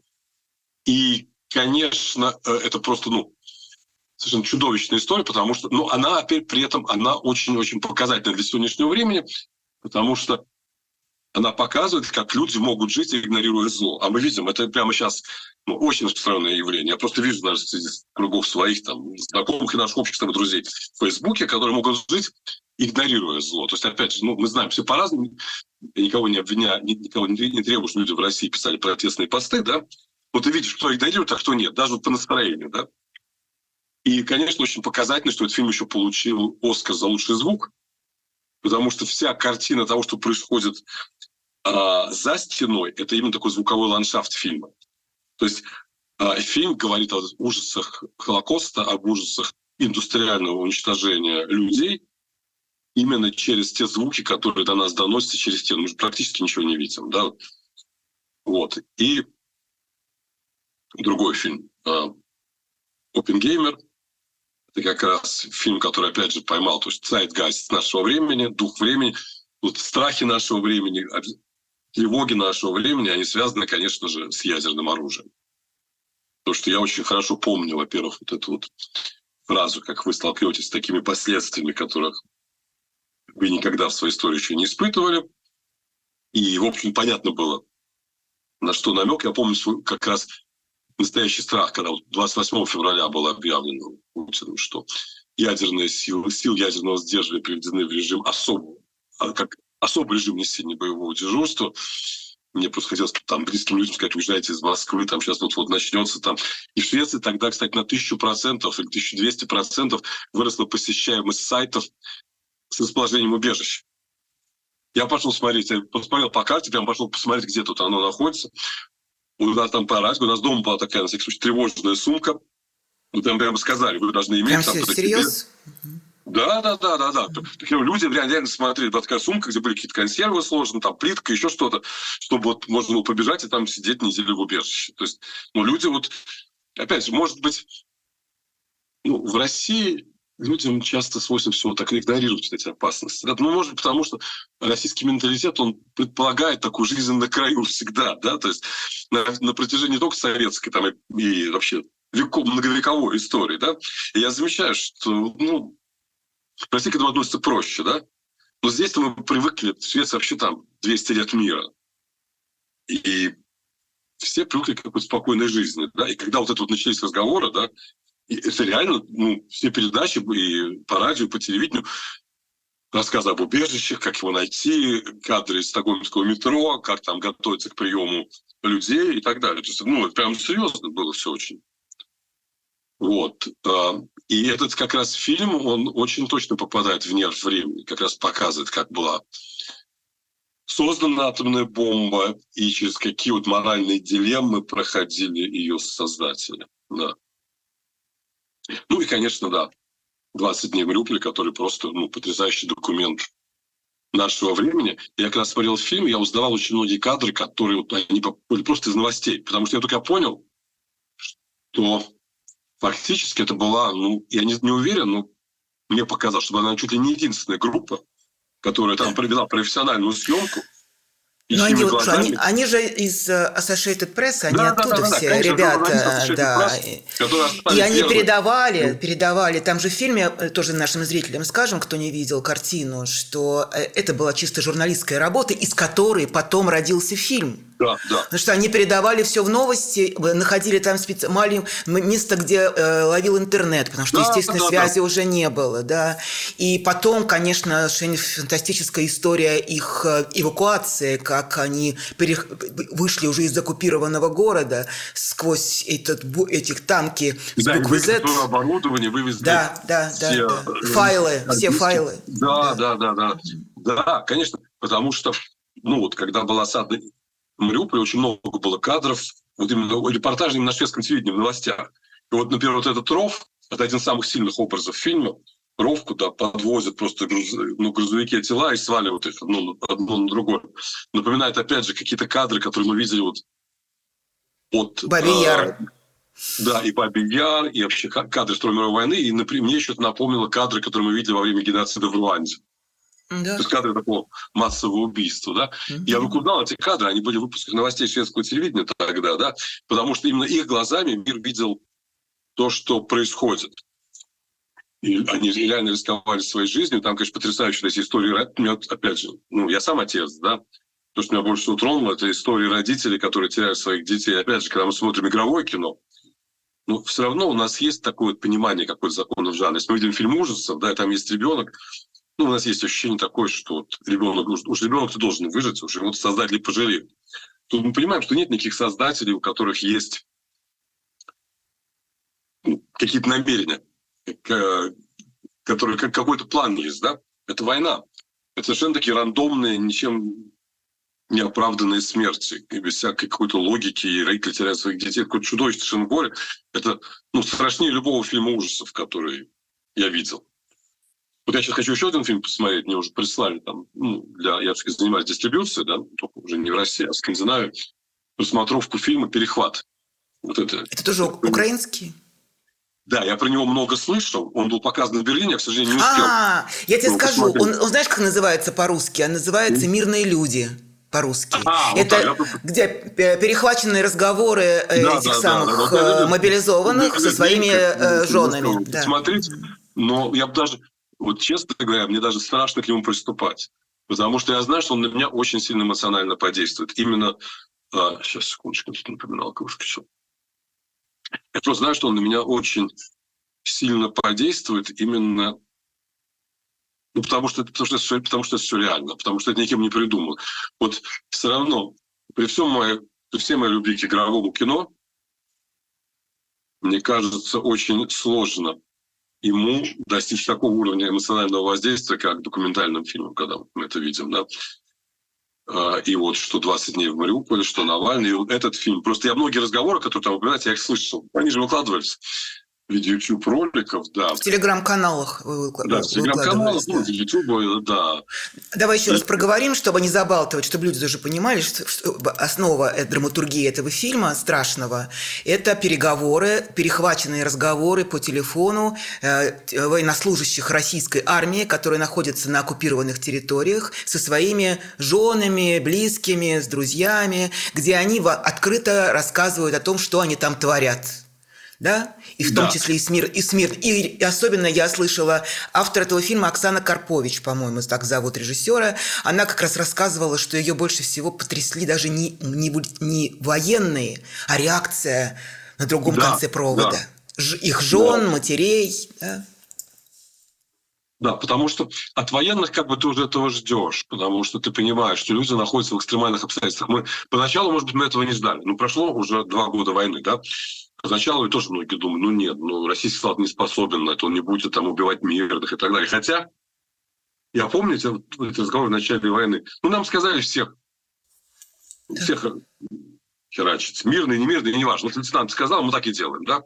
И, конечно, это просто, совершенно чудовищная история, потому что, она опять при этом, она очень-очень показательна для сегодняшнего времени, потому что она показывает, как люди могут жить, игнорируя зло. А мы видим, это прямо сейчас очень распространенное явление. Я просто вижу даже среди кругов своих там, знакомых и наших общих друзей в Фейсбуке, которые могут жить, игнорируя зло. То есть, опять же, мы знаем все по-разному. Я никого не обвиняю, никого не требую, что люди в России писали протестные посты, да? Вот ты видишь, кто игнорирует, а кто нет, даже по настроению, да? И, конечно, очень показательно, что этот фильм еще получил «Оскар» за лучший звук, потому что вся картина того, что происходит за стеной, это именно такой звуковой ландшафт фильма. То есть фильм говорит о ужасах Холокоста, об ужасах индустриального уничтожения людей именно через те звуки, которые до нас доносятся через стену. Мы же практически ничего не видим. Да? Вот. И другой фильм «Оппенгеймер». Это как раз фильм, который, опять же, поймал то есть zeitgeist нашего времени, дух времени, страхи нашего времени, тревоги нашего времени, они связаны, конечно же, с ядерным оружием. Потому что я очень хорошо помню, во-первых, вот эту вот фразу, как вы столкнетесь с такими последствиями, которых вы никогда в своей истории еще не испытывали. И, в общем, понятно было, на что намек. Я помню свой как раз настоящий страх, когда 28 февраля было объявлено Путиным, что ядерные силы ядерного сдерживания приведены в режим особый режим несения боевого дежурства. Мне просто хотелось там близким людям сказать, уезжайте из Москвы, там сейчас вот начнется там. И в Швеции тогда, кстати, на 1000% или 1200% выросла посещаемость сайтов с расположением убежищ. Я пошел смотреть, я посмотрел по карте, прям пошел посмотреть, где тут оно находится. У нас там по радио, у нас дома была такая, на всякий случай, тревожная сумка. Там прямо сказали, вы должны иметь... Прям серьезно? Да. Люди реально смотрели, была такая сумка, где были какие-то консервы сложены, там плитка, еще что-то, чтобы вот можно было побежать и там сидеть неделю в убежище. То есть, люди опять же, может быть, в России людям часто свойственно всего так игнорировать эти опасности. Может, потому что российский менталитет, он предполагает такую жизнь на краю всегда, да, то есть на протяжении не только советской, там, и вообще многовековой истории, да. И я замечаю, что, Россия к этому относится проще, да? Но здесь-то мы привыкли, в Швеции вообще там 200 лет мира. И все привыкли к какой-то спокойной жизни, да? И когда вот это вот начались разговоры, да, И это реально, все передачи и по радио, и по телевидению, рассказы об убежищах, как его найти, кадры из стокгольмского метро, как там готовиться к приему людей и так далее. То есть, это прям серьезно было все очень. Вот. И этот как раз фильм, он очень точно попадает в нерв времени, как раз показывает, как была создана атомная бомба и через какие вот моральные дилеммы проходили ее создатели. Да. Ну и, конечно, да, 20 дней в Мариуполе, который просто потрясающий документ нашего времени. Я когда смотрел фильм, я узнавал очень многие кадры, которые они были просто из новостей. Потому что я только понял, что фактически это была, я не уверен, но мне показалось, что она чуть ли не единственная группа, которая там провела профессиональную съемку. Но они же из Associated Press, они оттуда все, конечно, ребята, да. И они первые. передавали, там же в фильме, тоже нашим зрителям скажем, кто не видел картину, что это была чисто журналистская работа, из которой потом родился фильм. Да. Потому что они передавали все в новости, находили там место, где ловил интернет, потому что, естественно, связи уже не было, да. И потом, конечно, фантастическая история их эвакуации, как они вышли уже из оккупированного города сквозь этих танки с буквы Z. Да, оборудование вывезли. Да. Все файлы. Да, конечно, потому что, когда был осадный Мариуполь, очень много было кадров, вот именно репортажей на шведском телевидении, в новостях. И вот, например, вот этот ров, это один из самых сильных образов фильма. Ров, куда подвозят просто грузовики тела и сваливают их одно на другое. Напоминает, опять же, какие-то кадры, которые мы видели от Бабий Яр. Да, и Бабий Яр, и вообще кадры Второй мировой войны. И мне еще это напомнило кадры, которые мы видели во время геноцида в Руанде. Да. То есть кадры такого массового убийства, да. Я узнал эти кадры, они были в выпусках новостей шведского телевидения тогда, да, потому что именно их глазами мир видел то, что происходит. И они реально рисковали своей жизнью. Там, конечно, потрясающие эти истории. Опять же, я сам отец, да. То, что меня больше всего тронуло, это истории родителей, которые теряют своих детей. Опять же, когда мы смотрим игровое кино, все равно у нас есть такое понимание какой-то законов жанра. Если мы видим фильм ужасов, да, и там есть ребенок, у нас есть ощущение такое, что ребенок-то должен выжить, уже его создатели пожалеют. Тут мы понимаем, что нет никаких создателей, у которых есть какие-то намерения, которые какой-то план есть, да? Это война. Это совершенно такие рандомные, ничем не оправданные смерти, без всякой какой-то логики, и родители теряют своих детей. Какое-то чудовищное совершенно горе. Это страшнее любого фильма ужасов, который я видел. Вот я сейчас хочу еще один фильм посмотреть, мне уже прислали там, я занимаюсь дистрибьюцией, да, только уже не в России, а в Скандинавии, просмотровку фильма «Перехват». Вот это тоже украинский? Да, я про него много слышал, он был показан в Берлине, я, к сожалению, не успел. Я тебе скажу, он знаешь, как называется по-русски? Он называется «Мирные люди». По-русски. Это где перехваченные разговоры этих самых мобилизованных со своими женами. Смотрите, но я бы даже... Вот честно говоря, мне даже страшно к нему приступать. Потому что я знаю, что он на меня очень сильно эмоционально подействует. Именно... сейчас, секундочку, тут напоминалка выскочила. Я просто знаю, что он на меня очень сильно подействует именно... потому что это все реально. Потому что это никем не придумано. Вот все равно, при всей моей любви к игровому кино, мне кажется, очень сложно ему достичь такого уровня эмоционального воздействия, как документальным фильмом, когда мы это видим, да. И вот что 20 дней в Мариуполе, что Навальный, и вот этот фильм. Просто я многие разговоры, которые там упоминаются, я их слышал. Они же выкладывались в виде YouTube-роликов, да. В телеграм-каналах вы выкладывались. Да, в телеграм-каналах, в YouTube, да. Давай еще раз проговорим, чтобы не забалтывать, чтобы люди даже понимали, что основа драматургии этого фильма страшного – это переговоры, перехваченные разговоры по телефону военнослужащих российской армии, которые находятся на оккупированных территориях, со своими женами, близкими, с друзьями, где они открыто рассказывают о том, что они там творят. Да? И в том числе и смерть. И особенно я слышала автор этого фильма Оксана Карпович, по-моему, так зовут режиссера. Она как раз рассказывала, что ее больше всего потрясли даже не военные, а реакция на другом конце провода. их Да. жен, матерей. Да? Да, потому что от военных как бы ты уже этого ждешь, потому что ты понимаешь, что люди находятся в экстремальных обстоятельствах. Мы поначалу, может быть, мы этого не ждали. Ну, прошло уже 2 года войны, да? Поначалу и тоже многие думают, ну нет, ну российский солдат не способен на это, он не будет там убивать мирных и так далее. Хотя, я помню эти разговоры в начале войны, ну нам сказали всех херачить, мирные, не мирные, неважно. Вот лейтенант сказал, мы так и делаем, да?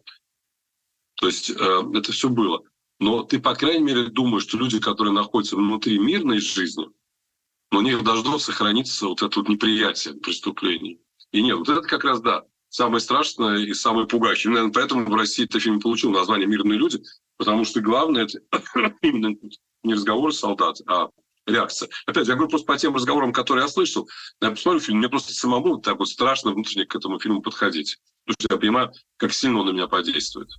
То есть это все было. Но ты, по крайней мере, думаешь, что люди, которые находятся внутри мирной жизни, но у них должно сохраниться вот это вот неприятие преступлений. И нет, вот это как раз, да, самое страшное и самое пугающее. Наверное, поэтому в России этот фильм получил название «Мирные люди», потому что главное это именно не разговор солдат, а реакция. Опять, я говорю просто по тем разговорам, которые я слышал. Я посмотрю фильм, мне просто самому так вот страшно внутренне к этому фильму подходить. Потому что я понимаю, как сильно он на меня подействует.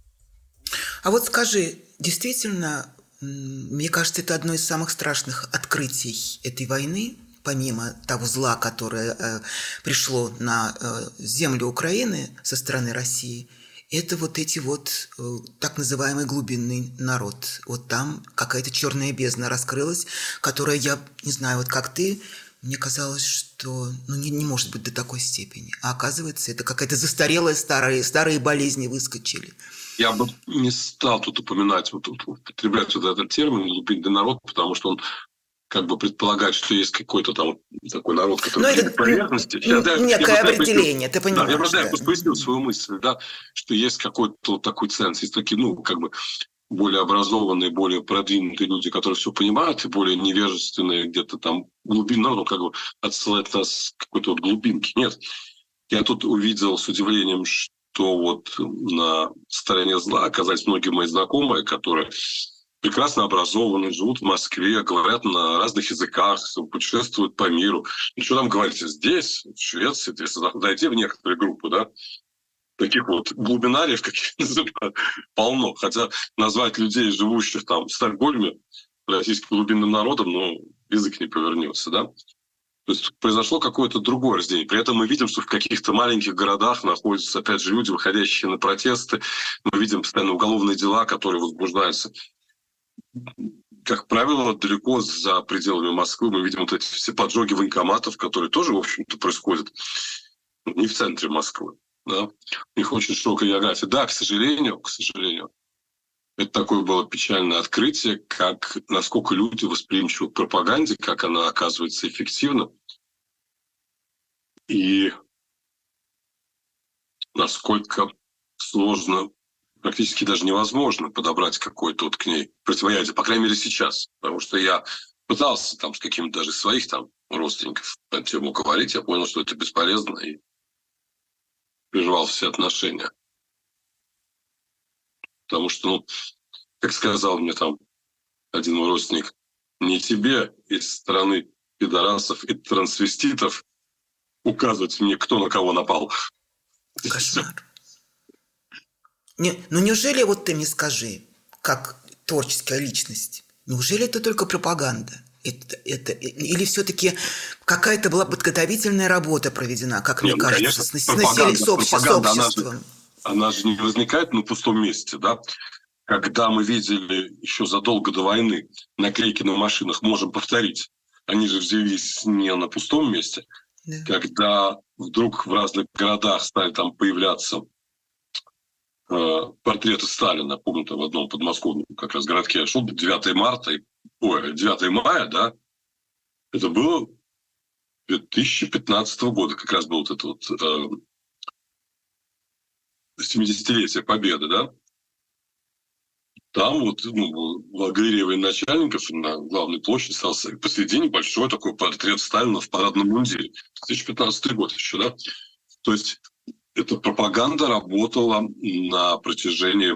А вот скажи, действительно, мне кажется, это одно из самых страшных открытий этой войны, помимо того зла, которое пришло на землю Украины со стороны России, это вот эти вот так называемый глубинный народ. Вот там какая-то черная бездна раскрылась, которая, я не знаю, вот как ты, мне казалось, что ну, не может быть до такой степени. А оказывается, это какая-то застарелая, старые болезни выскочили. Я бы не стал тут упоминать, употреблять вот этот термин «глубинный народ», потому что он как бы предполагает, что есть какой-то там такой народ, который Но ближе к это поверхности. Я некое просто пояснил, определение, ты да, понимаешь, я да. просто пояснил свою мысль, да, что есть какой-то вот такой ценз, есть такие, ну, как бы более образованные, более продвинутые люди, которые все понимают, и более невежественные где-то там глубина, ну, как бы отсылает нас к какой-то вот глубинке. Нет, я тут увидел с удивлением, что вот на стороне зла оказались многие мои знакомые, которые прекрасно образованы, живут в Москве, говорят на разных языках, путешествуют по миру. Ну, что там говорить, здесь, в Швеции, если зайти в некоторые группы, да, таких вот глубинариев, как их называют, полно. Хотя назвать людей, живущих там в Стокгольме, российским глубинным народом, ну, язык не повернется, да. То есть произошло какое-то другое рождение. При этом мы видим, что в каких-то маленьких городах находятся, опять же, люди, выходящие на протесты. Мы видим постоянно уголовные дела, которые возбуждаются. Как правило, далеко за пределами Москвы мы видим вот эти все поджоги военкоматов, которые тоже, в общем-то, происходят не в центре Москвы. Да? У них очень широкая география. Да, к сожалению, это такое было печальное открытие, как насколько люди восприимчивы к пропаганде, как она оказывается эффективна. И насколько сложно, практически даже невозможно подобрать какое-то вот к ней противоядие, по крайней мере сейчас. Потому что я пытался там с какими-то даже своих там родственников на тему говорить, я понял, что это бесполезно и прервал все отношения. Потому что, ну, как сказал мне там один мой родственник, не тебе из страны пидорасов и трансвеститов указывать мне, кто на кого напал. Кошмар. Ну неужели, вот ты мне скажи, как творческая личность, неужели это только пропаганда? Или все-таки какая-то была подготовительная работа проведена, как мне Нет, ну, кажется, конечно, с обществом? она же не возникает на пустом месте, да? Когда мы видели еще задолго до войны наклейки на машинах «Можем повторить», они же взялись не на пустом месте. Да. Когда вдруг в разных городах стали там появляться портреты Сталина, помню, там в одном подмосковном как раз городке я шел, 9 мая, да, это было 2015 года, как раз был вот это вот 70-летие Победы, да. Там вот в галерее военачальников на главной площади остался посередине большой такой портрет Сталина в парадном мундире. 2015 год еще, да. То есть эта пропаганда работала на протяжении,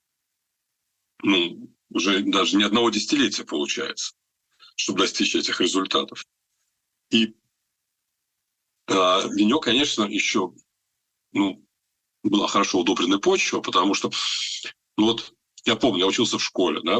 ну, уже даже не одного десятилетия, получается, чтобы достичь этих результатов. И для нее, конечно, еще была хорошо удобренная почва, потому что, ну вот, я помню, я учился в школе, да,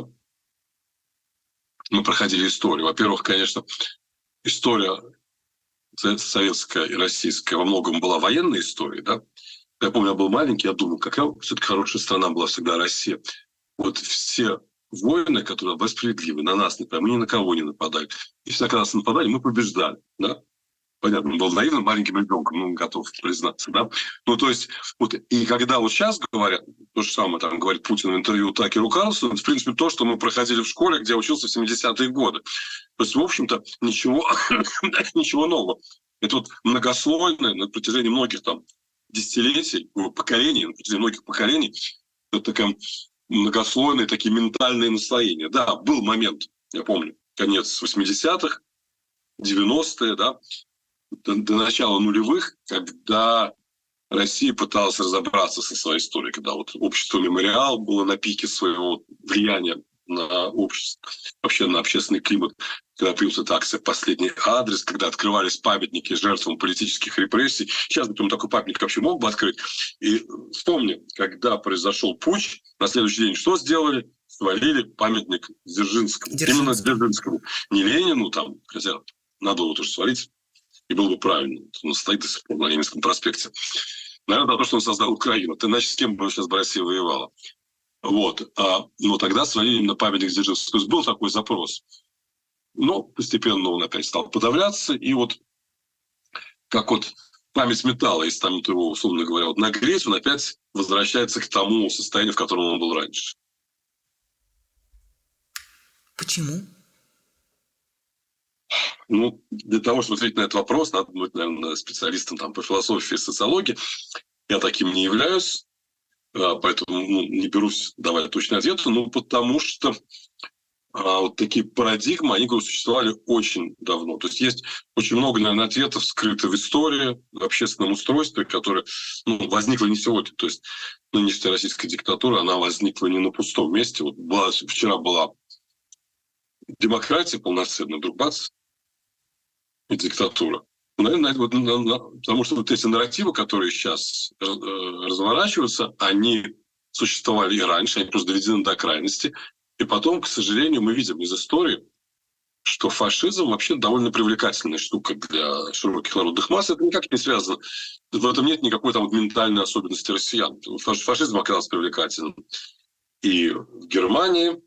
мы проходили историю. Во-первых, конечно, история советская и российская во многом была военной историей, да, Я помню, я был маленький, я думал, какая все-таки хорошая страна была всегда Россия. Вот все войны, которые были справедливы, на нас нападали, мы ни на кого не нападали. И всегда, когда нас нападали, мы побеждали. Да? Понятно, он был наивным маленьким ребенком, ну, готов признаться, да. Ну, то есть, вот, и когда вот сейчас говорят, то же самое, там, говорит Путин в интервью Такеру Карлсону, это, в принципе, то, что мы проходили в школе, где я учился в 70-е годы. То есть, в общем-то, ничего нового. Это вот многослойное на протяжении многих там десятилетий, поколений, на протяжении многих поколений, это такое многослойные такие ментальные наслоения. Да, был момент, я помню, конец 80-х, 90-е, да, до начала нулевых, когда Россия пыталась разобраться со своей историей, когда вот общество «Мемориал» было на пике своего влияния на общество, вообще на общественный климат, когда появилась эта акция «Последний адрес», когда открывались памятники жертвам политических репрессий. Сейчас, например, такой памятник вообще мог бы открыть. И вспомни, когда произошел путч, на следующий день что сделали? Свалили памятник Дзержинскому. Именно Дзержинскому. Не Ленину, там, хотя надо было тоже свалить. И было бы правильно. Он стоит до сих пор на Ленинском проспекте. Наверное, за то, что он создал Украину. Ты иначе с кем бы сейчас Россия воевала? Вот. Но тогда свалили именно памятник Дзержинскому. То есть был такой запрос. Но постепенно он опять стал подавляться. И вот как вот память металла, если там его, условно говоря, вот нагреть, он опять возвращается к тому состоянию, в котором он был раньше. Почему? Ну, для того, чтобы ответить на этот вопрос, надо быть, наверное, специалистом там, по философии и социологии. Я таким не являюсь, поэтому не берусь давать точный ответ. Ну, потому что вот такие парадигмы, они существовали очень давно. То есть есть очень много, наверное, ответов, скрытых в истории, в общественном устройстве, которое возникло не сегодня. То есть нынешняя российская диктатура, она возникла не на пустом месте. Вот вчера была демократия полноценная, вдруг бац, и диктатура. Наверное, потому что вот эти нарративы, которые сейчас разворачиваются, они существовали и раньше, они просто доведены до крайности. И потом, к сожалению, мы видим из истории, что фашизм вообще довольно привлекательная штука для широких народных масс. Это никак не связано. В этом нет никакой там ментальной особенности россиян. Фашизм оказался привлекательным и в Германии,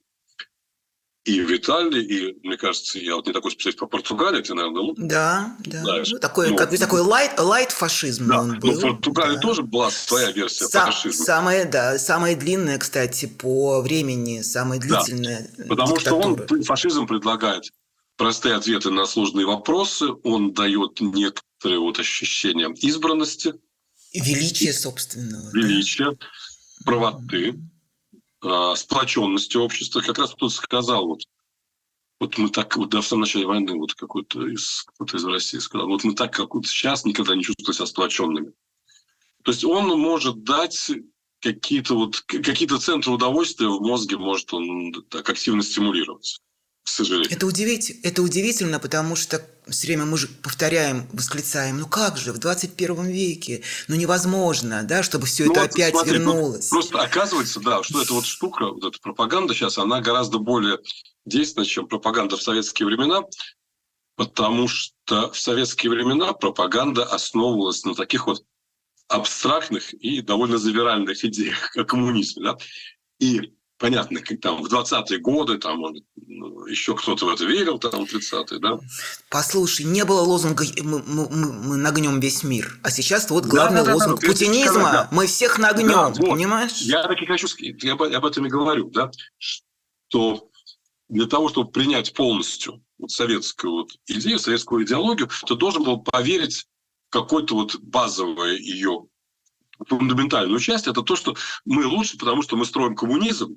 и в Италии, и, мне кажется, я вот не такой специалист по Португалии, ты, наверное, да. знаешь. Такой лайт-фашизм да, он был. Но в Португалии тоже была своя версия фашизма. Самая длинная, кстати, по времени, самая длительная диктатура. Потому что фашизм предлагает простые ответы на сложные вопросы, он дает некоторые вот ощущения избранности. Величия собственного. Величия, правоты. Сплоченности общества. Как раз кто-то сказал, вот мы так, вот в самом начале войны, вот кто-то из России сказал, вот мы так, как вот сейчас, никогда не чувствовали себя сплоченными. То есть он может дать какие-то центры удовольствия в мозге, может он так активно стимулировать. К сожалению. Это удивительно, потому что все время мы же повторяем, восклицаем, ну как же, в 21 веке, невозможно, да, чтобы все это опять вернулось. Просто оказывается, да, что эта вот штука, вот эта пропаганда сейчас, она гораздо более действенна, чем пропаганда в советские времена, потому что в советские времена пропаганда основывалась на таких вот абстрактных и довольно завиральных идеях, как коммунизм, да, и понятно, как там в 20-е годы, там, может, еще кто-то в это верил, там, в 30-е, да? Послушай, не было лозунга «мы нагнем весь мир», а сейчас вот главный лозунг путинизма «мы всех нагнем», понимаешь? Я так и хочу сказать, я об этом и говорю, да, что для того, чтобы принять полностью советскую идею, советскую идеологию, ты должен был поверить в какую-то базовую ее фундаментальную часть. Это то, что мы лучше, потому что мы строим коммунизм,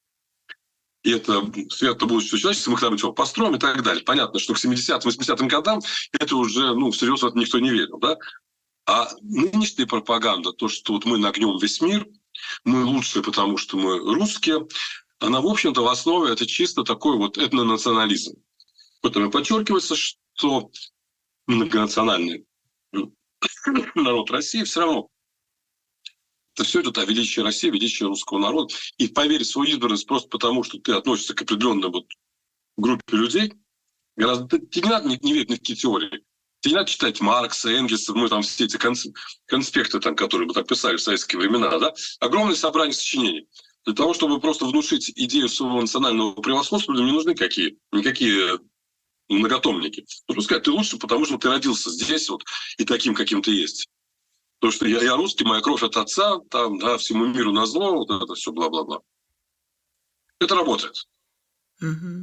и это светлое будущее человечества, мы когда-нибудь его построим и так далее. Понятно, что к 70-80-м годам это уже, всерьез в это никто не верил, да? А нынешняя пропаганда, то, что мы нагнем весь мир, мы лучшие, потому что мы русские, она, в общем-то, в основе это чисто такой этнонационализм. Потом подчеркивается, что многонациональный народ России все равно это все идет о величии России, величии русского народа. И поверить в свою избранность просто потому, что ты относишься к определенной группе людей, гораздо... Тебе не надо не верить ни в какие теории. Тебе не надо читать Маркса, Энгельса, мы там все эти конспекты, там, которые мы так писали в советские времена, да? Огромное собрание сочинений. Для того, чтобы просто внушить идею своего национального превосходства, людям не нужны никакие многотомники. Нужно сказать, ты лучше, потому что ты родился здесь вот и таким, каким ты есть. Потому что я русский, моя кровь от отца, там, да, всему миру назло, вот это все бла-бла-бла. Это работает. Угу.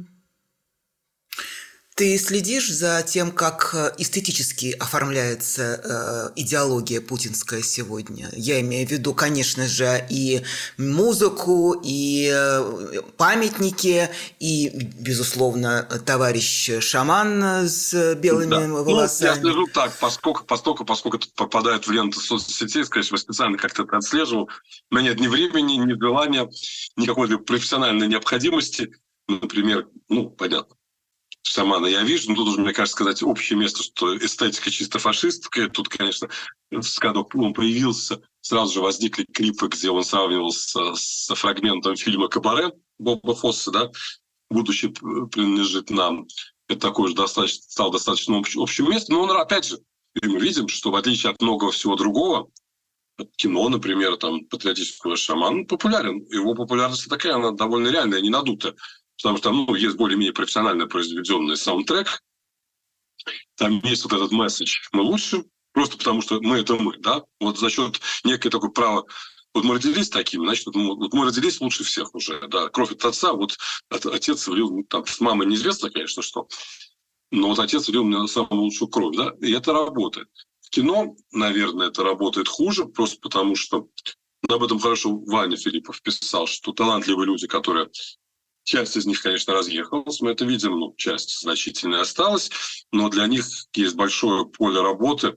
Ты следишь за тем, как эстетически оформляется идеология путинская сегодня? Я имею в виду, конечно же, и музыку, и памятники, и, безусловно, товарищ шаман с белыми волосами. Я слежу так, поскольку это попадает в ленту соцсетей, конечно, я специально как-то это отслеживал. У меня нет ни времени, ни желания, ни какой-то профессиональной необходимости. Например, понятно, шамана я вижу, но тут уже, мне кажется, сказать общее место, что эстетика чисто фашистская. Тут, конечно, когда он появился, сразу же возникли клипы, где он сравнивался с фрагментом фильма «Кабаре» Боба Фосса, да, «Будущее принадлежит нам». Это такое же стало достаточно общим местом. Но опять же, мы видим, что в отличие от многого всего другого, кино, например, там, патриотического шамана популярен. Его популярность такая, она довольно реальная, не надутая. Потому что там есть более-менее профессионально произведенный саундтрек. Там есть вот этот месседж «мы лучше», просто потому что мы – это мы, да? Вот за счет некой такой права. Вот мы родились такими, значит, вот мы родились лучше всех уже, да. Кровь от отца, вот отец влил, там, с мамой неизвестно, конечно, что, но вот отец влил мне самую лучшую кровь, да, и это работает. В кино, наверное, это работает хуже, просто потому что об этом хорошо Ваня Филиппов писал, что талантливые люди, которые... Часть из них, конечно, разъехалась, мы это видим, часть значительная осталась, но для них есть большое поле работы,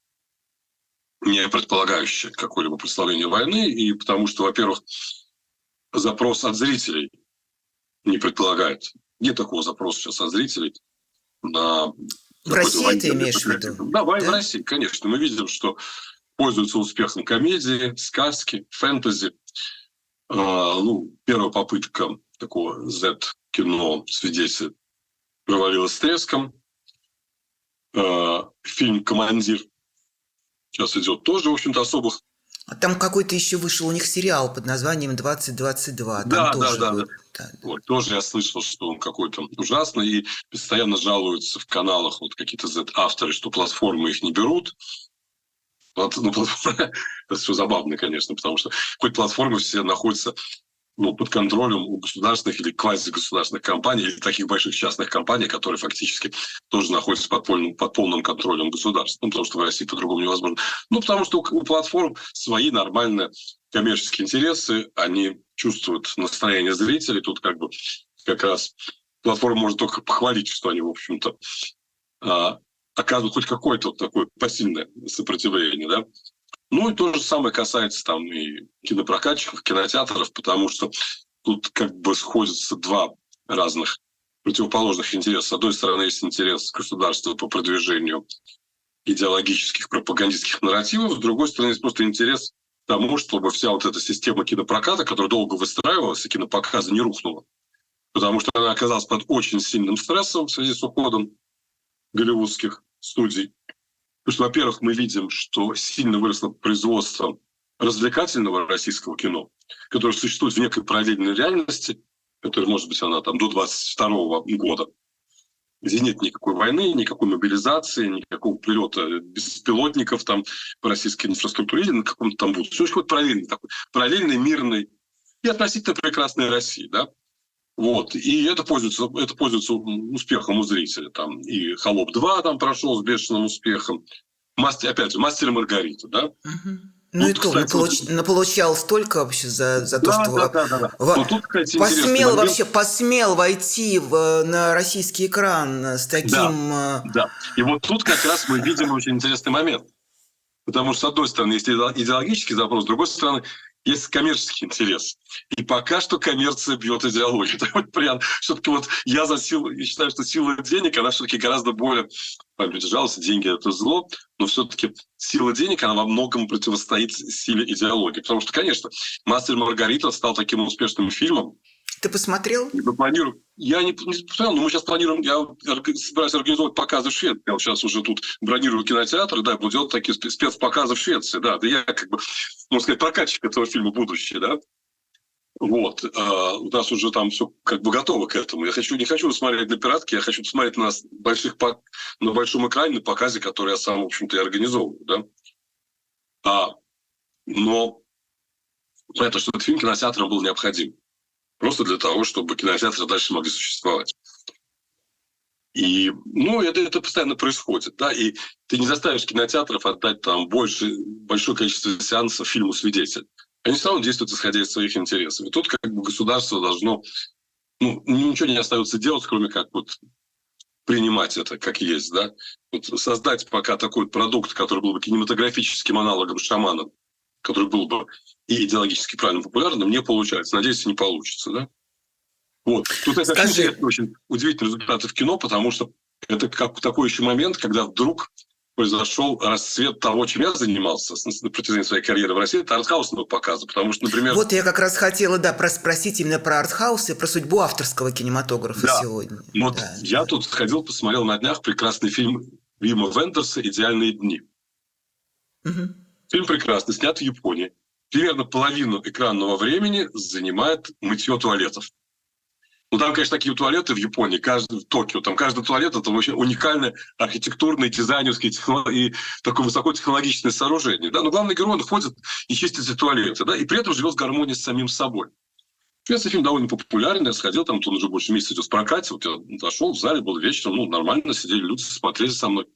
не предполагающее какое-либо представление войны, и потому что, во-первых, запрос от зрителей не предполагает. Нет такого запроса сейчас от зрителей на... В России ты имеешь в виду? Да, в России, конечно. Мы видим, что пользуются успехом комедии, сказки, фэнтези. Первая попытка такого Z-кино «Свидетель» провалилась с треском. Фильм «Командир» сейчас идет тоже, в общем-то, особых. А там какой-то еще вышел у них сериал под названием «2022». Да. Вот, тоже я слышал, что он какой-то ужасный, и постоянно жалуются в каналах вот какие-то Z-авторы, что платформы их не берут. Это все забавно, конечно, потому что хоть платформы все находятся под контролем у государственных или квазигосударственных компаний, или таких больших частных компаний, которые фактически тоже находятся под полным контролем государства. Потому что в России по-другому невозможно. Потому что у платформ свои нормальные коммерческие интересы, они чувствуют настроение зрителей. Тут как раз платформа может только похвалить, что они, в общем-то, оказывают хоть какое-то такое пассивное сопротивление, да. И то же самое касается там и кинопрокатчиков, кинотеатров, потому что тут сходятся два разных противоположных интереса. С одной стороны, есть интерес государства по продвижению идеологических, пропагандистских нарративов, с другой стороны, есть просто интерес к тому, чтобы вся вот эта система кинопроката, которая долго выстраивалась, и кинопоказа не рухнула, потому что она оказалась под очень сильным стрессом в связи с уходом голливудских студий. Потому что, во-первых, мы видим, что сильно выросло производство развлекательного российского кино, которое существует в некой параллельной реальности, которая, может быть, она там до 22 года, где нет никакой войны, никакой мобилизации, никакого прилета беспилотников там по российской инфраструктуре или на каком-то там будущем. Все какой-то параллельный, мирный и относительно прекрасной России, да. Вот. И это пользуется успехом у зрителя. Там и «Холоп 2» там прошел с бешеным успехом. Опять же, «Мастер и Маргарита», да? Угу. И то получал столько вообще за то, что посмел войти на российский экран с таким... Да. И вот тут как раз мы видим очень интересный момент. Потому что, с одной стороны, есть идеологический запрос, с другой стороны, есть коммерческий интерес. И пока что коммерция бьет идеологию. Это вот прям, все-таки я считаю, что сила денег, она все-таки гораздо более... Люди жалуются, деньги – это зло, но все-таки сила денег, она во многом противостоит силе идеологии. Потому что, конечно, «Мастер и Маргарита» стал таким успешным фильмом. Ты посмотрел? Планирую. Я не посмотрел, но мы сейчас планируем, я собираюсь организовать показы в Швеции. Я вот сейчас уже тут бронирую кинотеатр, да, буду делать такие спецпоказы в Швеции, да. Да я, как бы, можно сказать, прокатчик этого фильма «Будущее», да. Вот. У нас уже там все как бы готово к этому. Я не хочу смотреть на пиратке, я хочу посмотреть на большом экране, на показе, который я сам, в общем-то, и организовываю, да. Но понятно, что этот фильм кинотеатрам был необходим. Просто для того, чтобы кинотеатры дальше могли существовать. И, это постоянно происходит, да, и ты не заставишь кинотеатров отдать там большое количество сеансов фильму «Свидетель». Они все равно действуют исходя из своих интересов. И тут как бы государство должно... ничего не остается делать, кроме как вот принимать это как есть, да. Вот создать пока такой продукт, который был бы кинематографическим аналогом «Шамана», который был бы и идеологически правильно популярным, не получается. Надеюсь, не получится, да. Вот. Тут это очень удивительные результаты в кино, потому что это как такой еще момент, когда вдруг произошел расцвет того, чем я занимался на протяжении своей карьеры в России, это артхаусного показа. Потому что, например... Вот я как раз хотела, спросить именно про артхаус и про судьбу авторского кинематографа сегодня. Вот да. Я тут сходил, посмотрел на днях прекрасный фильм Вима Вендерса «Идеальные дни». Угу. Фильм прекрасный, снят в Японии. Примерно половину экранного времени занимает мытье туалетов. Там, конечно, такие туалеты в Японии, в Токио, там каждый туалет – это очень уникальное архитектурное, дизайнерское и такое высокотехнологичное сооружение. Да? Но главный герой, он ходит и чистит эти туалеты, да? И при этом живет в гармонии с самим собой. Швеция фильм довольно популярный, я сходил, там он уже больше месяца идет в прокате, вот я зашел, в зале был вечером, нормально сидели люди, смотрели со мной.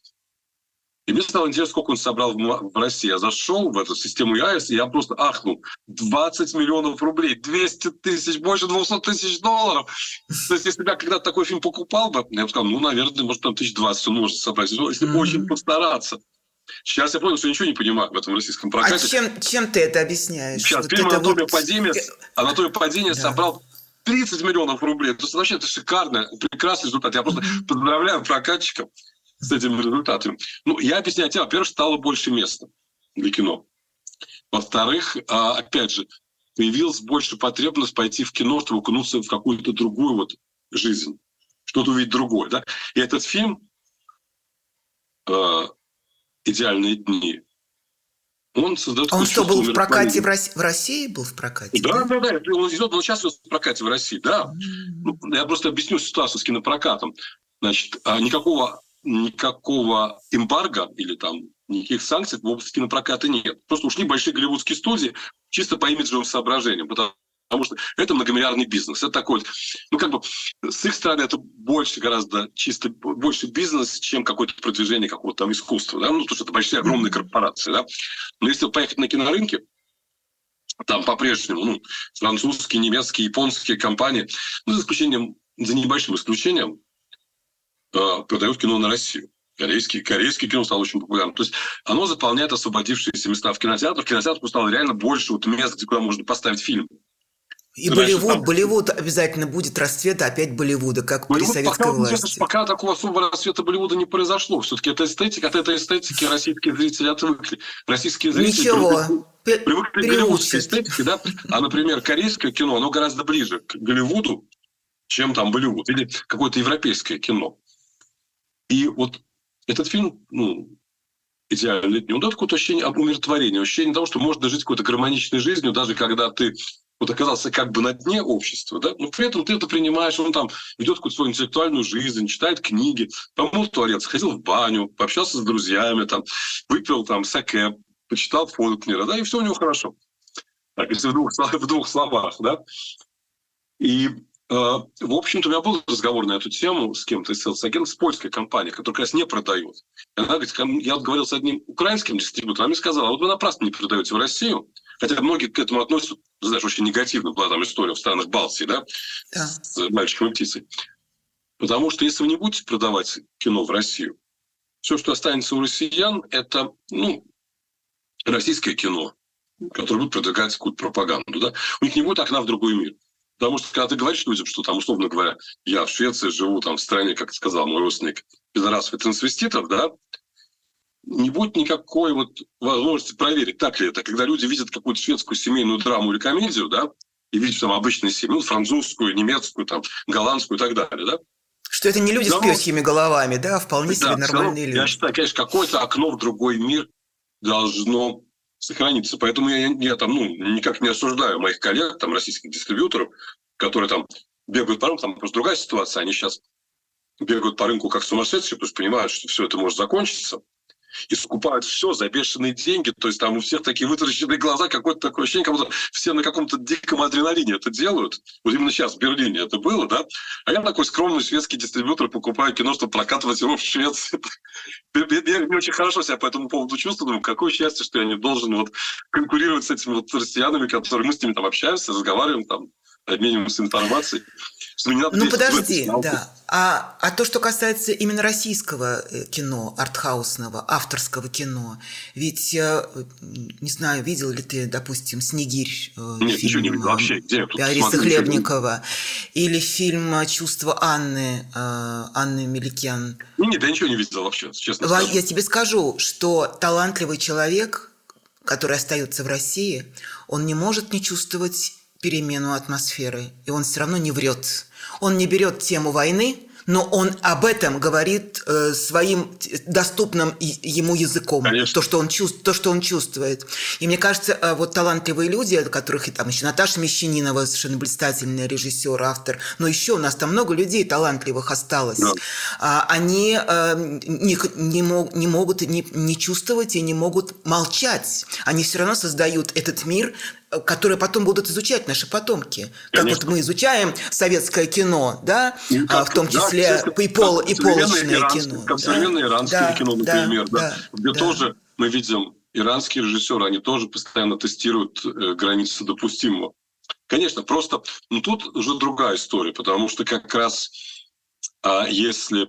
И мне стало интересно, сколько он собрал в России. Я зашел в эту систему ЯИС, и я просто ахнул. 20 миллионов рублей, 200 тысяч, больше 200 тысяч долларов. То есть, если я когда-то такой фильм покупал бы, я бы сказал, наверное, может, там 1020 он может собрать. Если очень постараться. Сейчас я понял, что ничего не понимаю в этом российском прокате. А чем ты это объясняешь? Сейчас фильм «Анатомия падения» собрал 30 миллионов рублей. То есть, вообще, это шикарно, прекрасный результат. Я просто поздравляю прокатчиков с этим результатом. Я объясняю тебе, во-первых, стало больше места для кино. Во-вторых, опять же, появилась больше потребность пойти в кино, чтобы окунуться в какую-то другую вот жизнь, что-то увидеть другое, да. И этот фильм «Идеальные дни», он создает... Он что, был в прокате в России? Был в прокате? Да. Он сейчас в прокате в России, да. Я просто объясню ситуацию с кинопрокатом. Значит, никакого эмбарго или там никаких санкций в области кинопроката нет. Просто ушли большие голливудские студии чисто по имиджевым соображениям, потому что это многомиллиардный бизнес. Это такой с их стороны это гораздо больше бизнес, чем какое-то продвижение какого-то там искусства. Да? Потому что это большие, огромные корпорации. Да? Но если поехать на кинорынке, там по-прежнему французские, немецкие, японские компании, за небольшим исключением, продают кино на Россию. Корейское кино стало очень популярным. То есть оно заполняет освободившиеся места в кинотеатрах. Кинотеатру стало реально больше мест, куда можно поставить фильм. И Болливуд обязательно будет расцвет опять Болливуда, как при советской власти. Пока такого особого расцвета Болливуда не произошло. Все-таки это эстетика, от этой эстетики российские зрители отвыкли. Российские зрители привыкли к голливудской эстетике, да? А, например, корейское кино, оно гораздо ближе к Голливуду, чем там Болливуд. Или какое-то европейское кино. И вот этот фильм, «Идеальные дни», он дает какое-то ощущение умиротворения, ощущение того, что можно жить какой-то гармоничной жизнью, даже когда ты оказался как бы на дне общества, да? Но при этом ты это принимаешь, он там ведет какую-то свою интеллектуальную жизнь, читает книги, помыл в туалет, сходил в баню, пообщался с друзьями, там, выпил там саке, почитал Фолкнера, да, и все у него хорошо. Так, если в двух словах, да. И в общем-то, у меня был разговор на эту тему с кем-то из селс-агентов, с польской компанией, которая как раз не продает. Она говорит, я говорил с одним украинским дистрибьютором, она мне сказала, вы напрасно не продаете в Россию, хотя многие к этому относятся, знаешь, очень негативно, была там история в странах Балтии, да, с мальчиком и птицей. Потому что если вы не будете продавать кино в Россию, все, что останется у россиян, это, российское кино, которое будет продвигать какую-то пропаганду, да. У них не будет окна в другой мир. Потому что, когда ты говоришь людям, что там, условно говоря, я в Швеции живу, там, в стране, как сказал мой родственник, пидорасов и трансвеститов, да, не будет никакой возможности проверить, так ли это. Когда люди видят какую-то шведскую семейную драму или комедию, да, и видишь там обычные семьи, французскую, немецкую, там, голландскую и так далее, да? Что это не люди с пёсьими головами, да, а вполне себе Да, нормальные люди. Я считаю, конечно, какое-то окно в другой мир должно сохраниться. Поэтому я там, никак не осуждаю моих коллег, там, российских дистрибьюторов, которые там бегают по рынку, там просто другая ситуация. Они сейчас бегают по рынку как сумасшедшие, потому что понимают, что все это может закончиться. И скупают все за бешеные деньги. То есть там у всех такие вытаращенные глаза, какое-то такое ощущение, как будто все на каком-то диком адреналине это делают. Вот именно сейчас в Берлине это было, да? А я такой скромный шведский дистрибьютор, покупаю кино, чтобы прокатывать его в Швеции. Я не очень хорошо себя по этому поводу чувствую. Думаю, какое счастье, что я не должен вот конкурировать с этими вот россиянами, которые мы с ними там общаемся, разговариваем, там, обмениваемся информацией. Подожди, да. А то, что касается именно российского кино, артхаусного, авторского кино, ведь, не знаю, видел ли ты, допустим, «Снегирь», Нет, фильм, ничего не видел вообще. Где? Бориса Хлебникова, или фильм «Чувство Анны», Анны Меликян. Нет, я ничего не видел вообще, честно скажу. Я тебе скажу, что талантливый человек, который остается в России, он не может не чувствовать перемену атмосферы, и он все равно не врет. Он не берет тему войны, но он об этом говорит своим доступным ему языком. Конечно. То, что он чувствует. И мне кажется, вот талантливые люди, которых там еще Наташа Мещанинова, совершенно блистательный режиссер, автор, но еще у нас там много людей талантливых осталось. Да. Они не могут не чувствовать и не могут молчать. Они все равно создают этот мир, которые потом будут изучать наши потомки. Как вот мы изучаем советское кино, да, в том числе и полочное кино. Как современное иранское кино, например, где тоже мы видим иранские режиссеры, они тоже постоянно тестируют границы допустимого. Конечно, просто тут уже другая история, потому что как раз если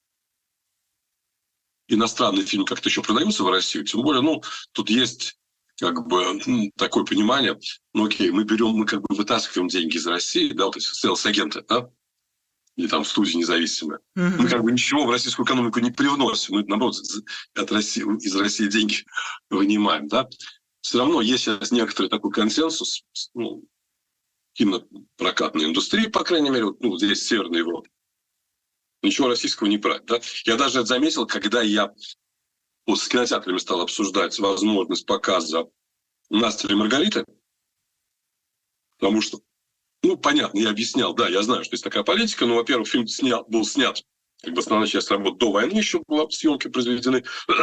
иностранный фильм как-то еще продается в Россию, тем более, тут есть как бы такое понимание, окей, мы как бы вытаскиваем деньги из России, да, вот эти селс-агенты, да, или там студии независимые. Mm-hmm. Мы как бы ничего в российскую экономику не привносим, мы, наоборот, из России деньги вынимаем, да. Все равно есть сейчас некоторый такой консенсус, кинопрокатной индустрии, по крайней мере, здесь, в Северной Европе. Ничего российского не брать, да. Я даже это заметил, когда я с кинотеатрами стал обсуждать возможность показа «Настя и Маргариты», потому что, понятно, я объяснял, да, я знаю, что есть такая политика, но, во-первых, фильм был снят, как бы основная часть работы до войны еще была, съемки произведены.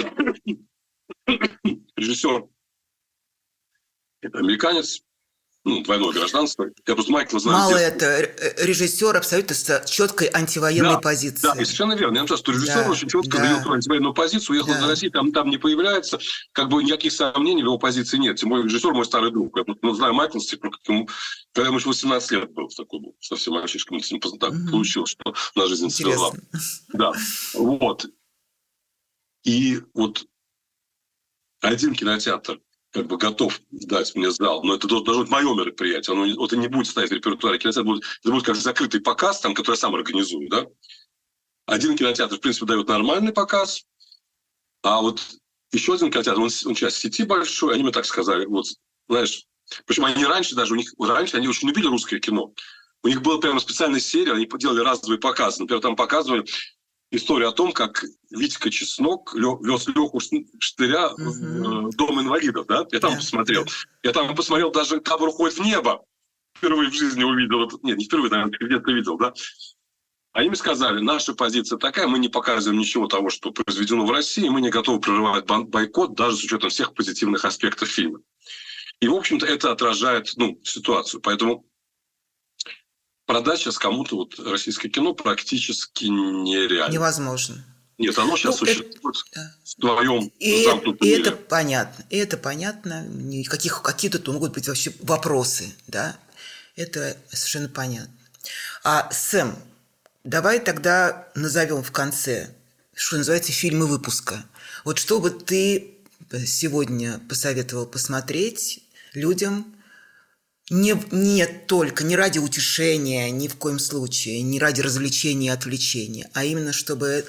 Режиссер – это американец, двойное гражданство. Я просто Майкла знаю. Мало это, режиссер абсолютно с четкой антивоенной позицией. Да, и совершенно верно. Я что режиссер очень четко заявил антивоенную позицию, уехал из России, там не появляется. Как бы никаких сомнений в его позиции нет. Тем более режиссер мой старый друг. Я знаю Майкла с тех пор, когда ему еще 18 лет был, такой был, совсем мальчишкой. Так получилось, что на жизнь свела. Да, вот. И вот один кинотеатр как бы готов дать мне зал, но это должно быть мое мероприятие, это не будет стоять в репертуаре кинотеатра, это будет как закрытый показ, там, который я сам организую, да. Один кинотеатр, в принципе, дает нормальный показ, а вот еще один кинотеатр, он часть сети большой, они мне так сказали, знаешь, причем они раньше они очень любили русское кино, у них была прямо специальная серия, они делали разовые показы, например, там показывали историю о том, как Витька Чеснок вез Леху Штыря в Дом инвалидов, да? Я там посмотрел. Я там посмотрел даже «Табор уходит в небо». Впервые в жизни увидел. Нет, не впервые, наверное, где-то видел, да? Они мне сказали, наша позиция такая, мы не показываем ничего того, что произведено в России, мы не готовы прерывать бойкот, даже с учетом всех позитивных аспектов фильма. И, в общем-то, это отражает ситуацию. Поэтому продать сейчас кому-то российское кино практически нереально. Невозможно. Нет, оно сейчас существует в твоем замкнутом мире. Это понятно. Какие тут могут быть вообще вопросы, да? Это совершенно понятно. Сэм, давай тогда назовем в конце, что называется, фильмы выпуска. Вот что бы ты сегодня посоветовал посмотреть людям, не только, не ради утешения, ни в коем случае, не ради развлечения и отвлечения, а именно, чтобы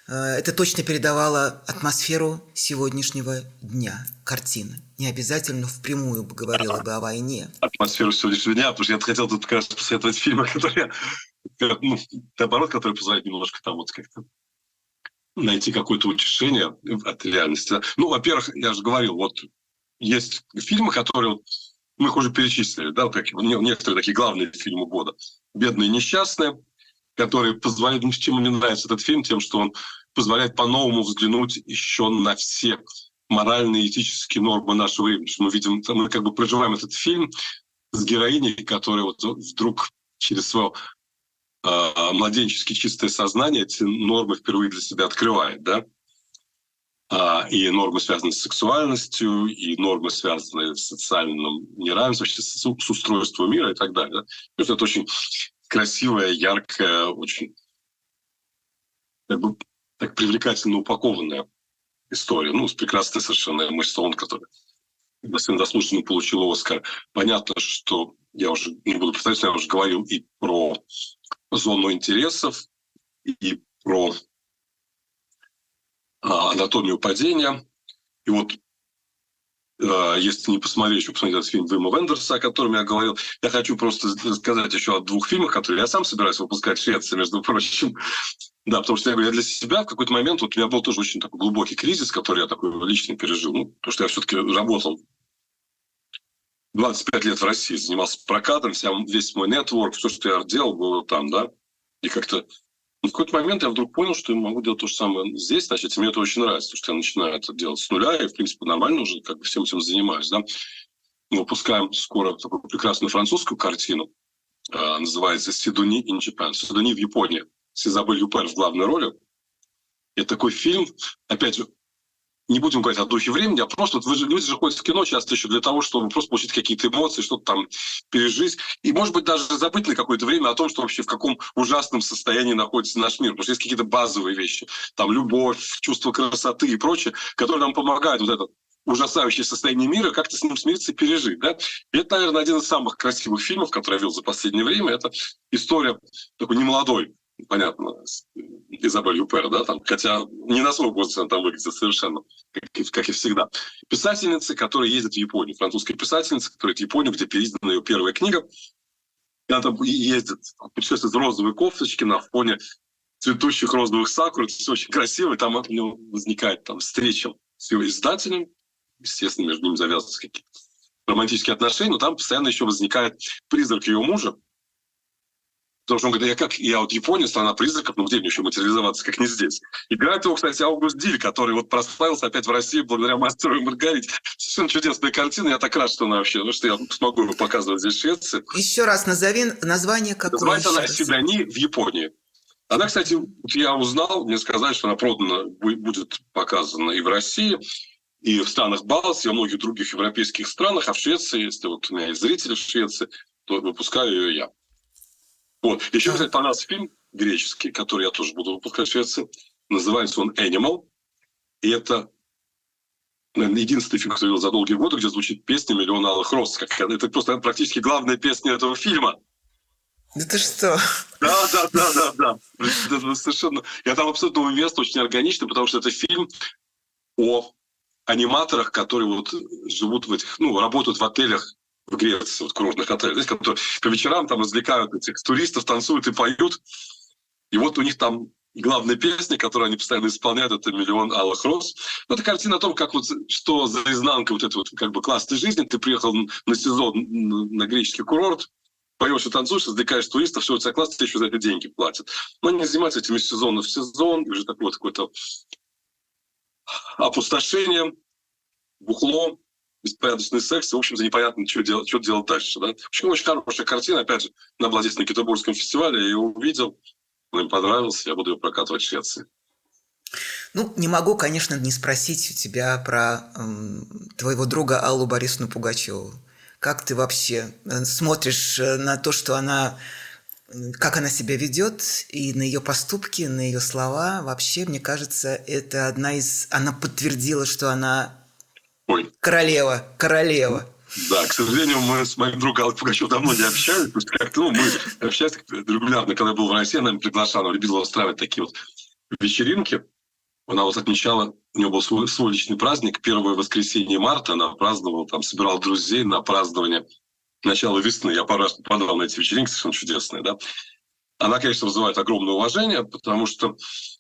Это точно передавало атмосферу сегодняшнего дня, картины. Не обязательно впрямую бы говорила бы о войне. Атмосферу сегодняшнего дня, потому что я хотел тут как раз посоветовать фильмы, которые, наоборот, которые позволяют немножко там вот как-то найти какое-то утешение от реальности. Ну, во-первых, я же говорил, вот есть фильмы, которые мы их уже перечислили, да, как некоторые такие главные фильмы года. «Бедные и несчастные», которые позволяют, чем мне нравится этот фильм, тем, что он позволяет по-новому взглянуть еще на все моральные и этические нормы нашего времени. Мы видим, мы как бы проживаем этот фильм с героиней, которая вот вдруг через свое младенчески чистое сознание эти нормы впервые для себя открывает, да? И нормы, связанные с сексуальностью, и нормы, связанные с социальным неравенством, с устройством мира и так далее. Да? Это очень красивая, яркая, очень так привлекательно упакованная история. Ну, с прекрасной совершенно Эммой Стоун, которая своим заслуженным получила «Оскар». Понятно, что я уже не буду повторять, я уже говорил и про «Зону интересов», и про «Анатомию падения». И вот если не посмотреть, еще посмотреть этот фильм Вима Вендерса, о котором я говорил, я хочу просто сказать еще о двух фильмах, которые я сам собираюсь выпускать в Швеции, между прочим. Да, потому что я для себя в какой-то момент, вот у меня был тоже очень такой глубокий кризис, который я такой лично пережил. Ну, потому что я все-таки работал 25 лет в России, занимался прокатом, весь мой нетворк, все, что я делал, было там, да. И как-то в какой-то момент я вдруг понял, что я могу делать то же самое здесь, значит, мне это очень нравится, потому что я начинаю это делать с нуля, и, в принципе, нормально уже как бы всем этим занимаюсь, да. Мы выпускаем скоро такую прекрасную французскую картину, называется «Sidonie in Japan», «Сидони в Японии», с Изабель Юпер в главной роли. Это такой фильм, опять же, не будем говорить о духе времени, а просто вот люди же ходят в кино часто еще для того, чтобы просто получить какие-то эмоции, что-то там пережить. И, может быть, даже забыть на какое-то время о том, что вообще в каком ужасном состоянии находится наш мир. Потому что есть какие-то базовые вещи. Там любовь, чувство красоты и прочее, которые нам помогают вот это ужасающее состояние мира как-то с ним смириться и пережить. Да? И это, наверное, один из самых красивых фильмов, которые я видел за последнее время. Это история такой немолодой, понятно, Изабель Юпер, да, там, хотя не на свой возраст она там выглядит совершенно, как и всегда. Писательница, которая ездит в Японию, французская писательница, которая едет в Японию, где переиздана ее первая книга. И она там ездит, путешествует в розовой кофточке на фоне цветущих розовых сакур. Это все очень красиво, и там у него возникает там встреча с его издателем, естественно, между ними завязываются какие-то романтические отношения, но там постоянно еще возникает призрак ее мужа. Потому что он говорит, я вот Япония, страна призраков, но где мне еще материализоваться, как не здесь. Играет его, кстати, Аугуст Диль, который вот прославился опять в России благодаря «Мастеру и Маргарите». Совершенно чудесная картина, я так рад, что она вообще, что я смогу его показывать здесь в Швеции. Еще раз назови название какое. Называется она «Сидони в Японии». Она, кстати, я узнал, мне сказали, что она продана, будет показана и в России, и в странах Балтии, и во многих других европейских странах, а в Швеции, если вот у меня есть зрители в Швеции, то выпускаю ее я. Вот. Еще, кстати, понравился фильм греческий, который я тоже буду выпускать в Швеции. Называется он «Animal». И это, наверное, единственный фильм, который я видел за долгие годы, где звучит песня «Миллион алых роз». Это просто практически главная песня этого фильма. Да ты что? Да. Это совершенно... Я там абсолютно место очень органично, потому что это фильм о аниматорах, которые вот живут в этих, работают в отелях в Греции, вот курортных отелях, здесь, которые по вечерам там развлекают этих туристов, танцуют и поют. И вот у них там главная песня, которую они постоянно исполняют, это «Миллион алых роз». Ну, это картина о том, как вот, что за изнанкой вот этой вот как бы классной жизни. Ты приехал на сезон на греческий курорт, поешь и танцуешь, развлекаешь туристов, все у тебя классно, тебе еще за это деньги платят. Но они занимаются этим из сезона в сезон, и уже такое вот какое-то опустошение, бухло, беспорядочный секс, и, в общем-то, непонятно, что делать дальше. Да? Очень хорошая картина, опять же, она была здесь на Гетеборгском фестивале, я ее увидел, мне понравился, я буду ее прокатывать в Швеции. Не могу, конечно, не спросить у тебя про твоего друга Аллу Борисовну Пугачеву. Как ты вообще смотришь на то, что она, как она себя ведет, и на ее поступки, на ее слова? Вообще, мне кажется, это она подтвердила, что она королева. Да, к сожалению, мы с моим другом Аллой Пугачевой давно не общались, потому что как-то мы общались регулярно, когда я был в России, она меня приглашала, она любила устраивать такие вот вечеринке. Она вот отмечала, у нее был свой личный праздник, первое воскресенье марта, она праздновала, там, собирала друзей на празднование начала весны. Я пару раз попадал на эти вечеринки, совершенно чудесные, да. Она, конечно, вызывает огромное уважение, потому что,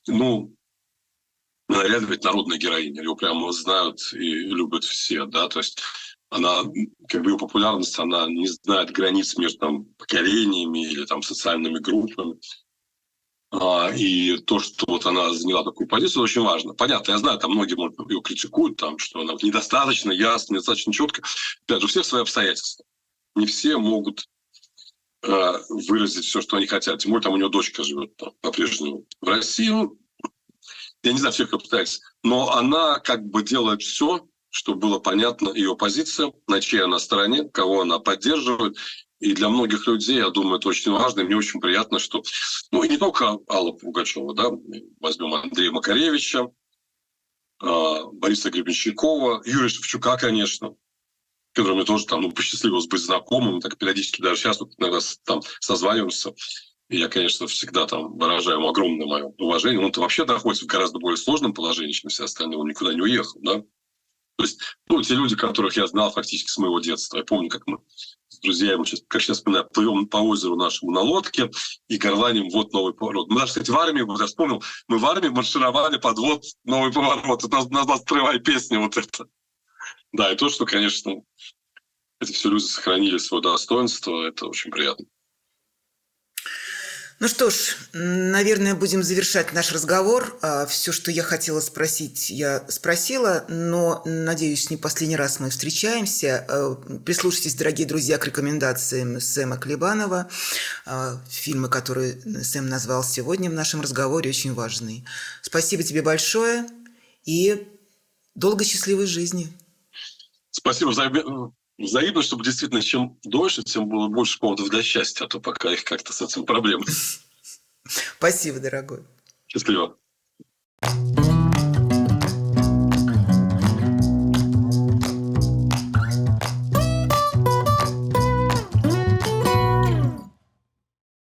реально ведь народная героиня, ее прямо знают и любят все, да, то есть она, ее популярность, она не знает границ между там поколениями или там социальными группами. И то, что вот она заняла такую позицию, очень важно. Понятно, я знаю, там многие, может, ее критикуют, там, что она недостаточно ясно, недостаточно четко. Опять же, у всех свои обстоятельства. Не все могут выразить все, что они хотят. Тем более, там у нее дочка живет там, по-прежнему в России. Я не знаю всех обстоятельств. Но она как бы делает все, чтобы было понятно ее позиция, на чьей она стороне, кого она поддерживает. И для многих людей, я думаю, это очень важно. И мне очень приятно, что... и не только Алла Пугачева, да, возьмем Андрея Макаревича, Бориса Гребенщикова, Юрия Шевчука, конечно, которым мне тоже там, посчастливилось быть знакомым. Так периодически даже сейчас вот иногда там созваниваемся. И я, конечно, всегда там выражаю ему огромное мое уважение. Он-то вообще находится в гораздо более сложном положении, чем все остальные. Он никуда не уехал, да. То есть, те люди, которых я знал фактически с моего детства. Я помню, как мы с друзьями, как сейчас вспоминаю, плывем по озеру нашему на лодке и горланим «Вот новый поворот». Мы даже, кстати, в армии, вот я вспомнил, мы в армии маршировали под «Вот новый поворот». Это у нас строевая песня вот эта. Да, и то, что, конечно, эти все люди сохранили свое достоинство, это очень приятно. Ну что ж, наверное, будем завершать наш разговор. Все, что я хотела спросить, я спросила, но, надеюсь, не последний раз мы встречаемся. Прислушайтесь, дорогие друзья, к рекомендациям Сэма Клебанова. Фильмы, которые Сэм назвал сегодня в нашем разговоре, очень важны. Спасибо тебе большое и долгой счастливой жизни. Спасибо взаимно, чтобы действительно чем дольше, тем было больше поводов для счастья, а то пока их как-то с этим проблемы. Спасибо, дорогой. Счастливо.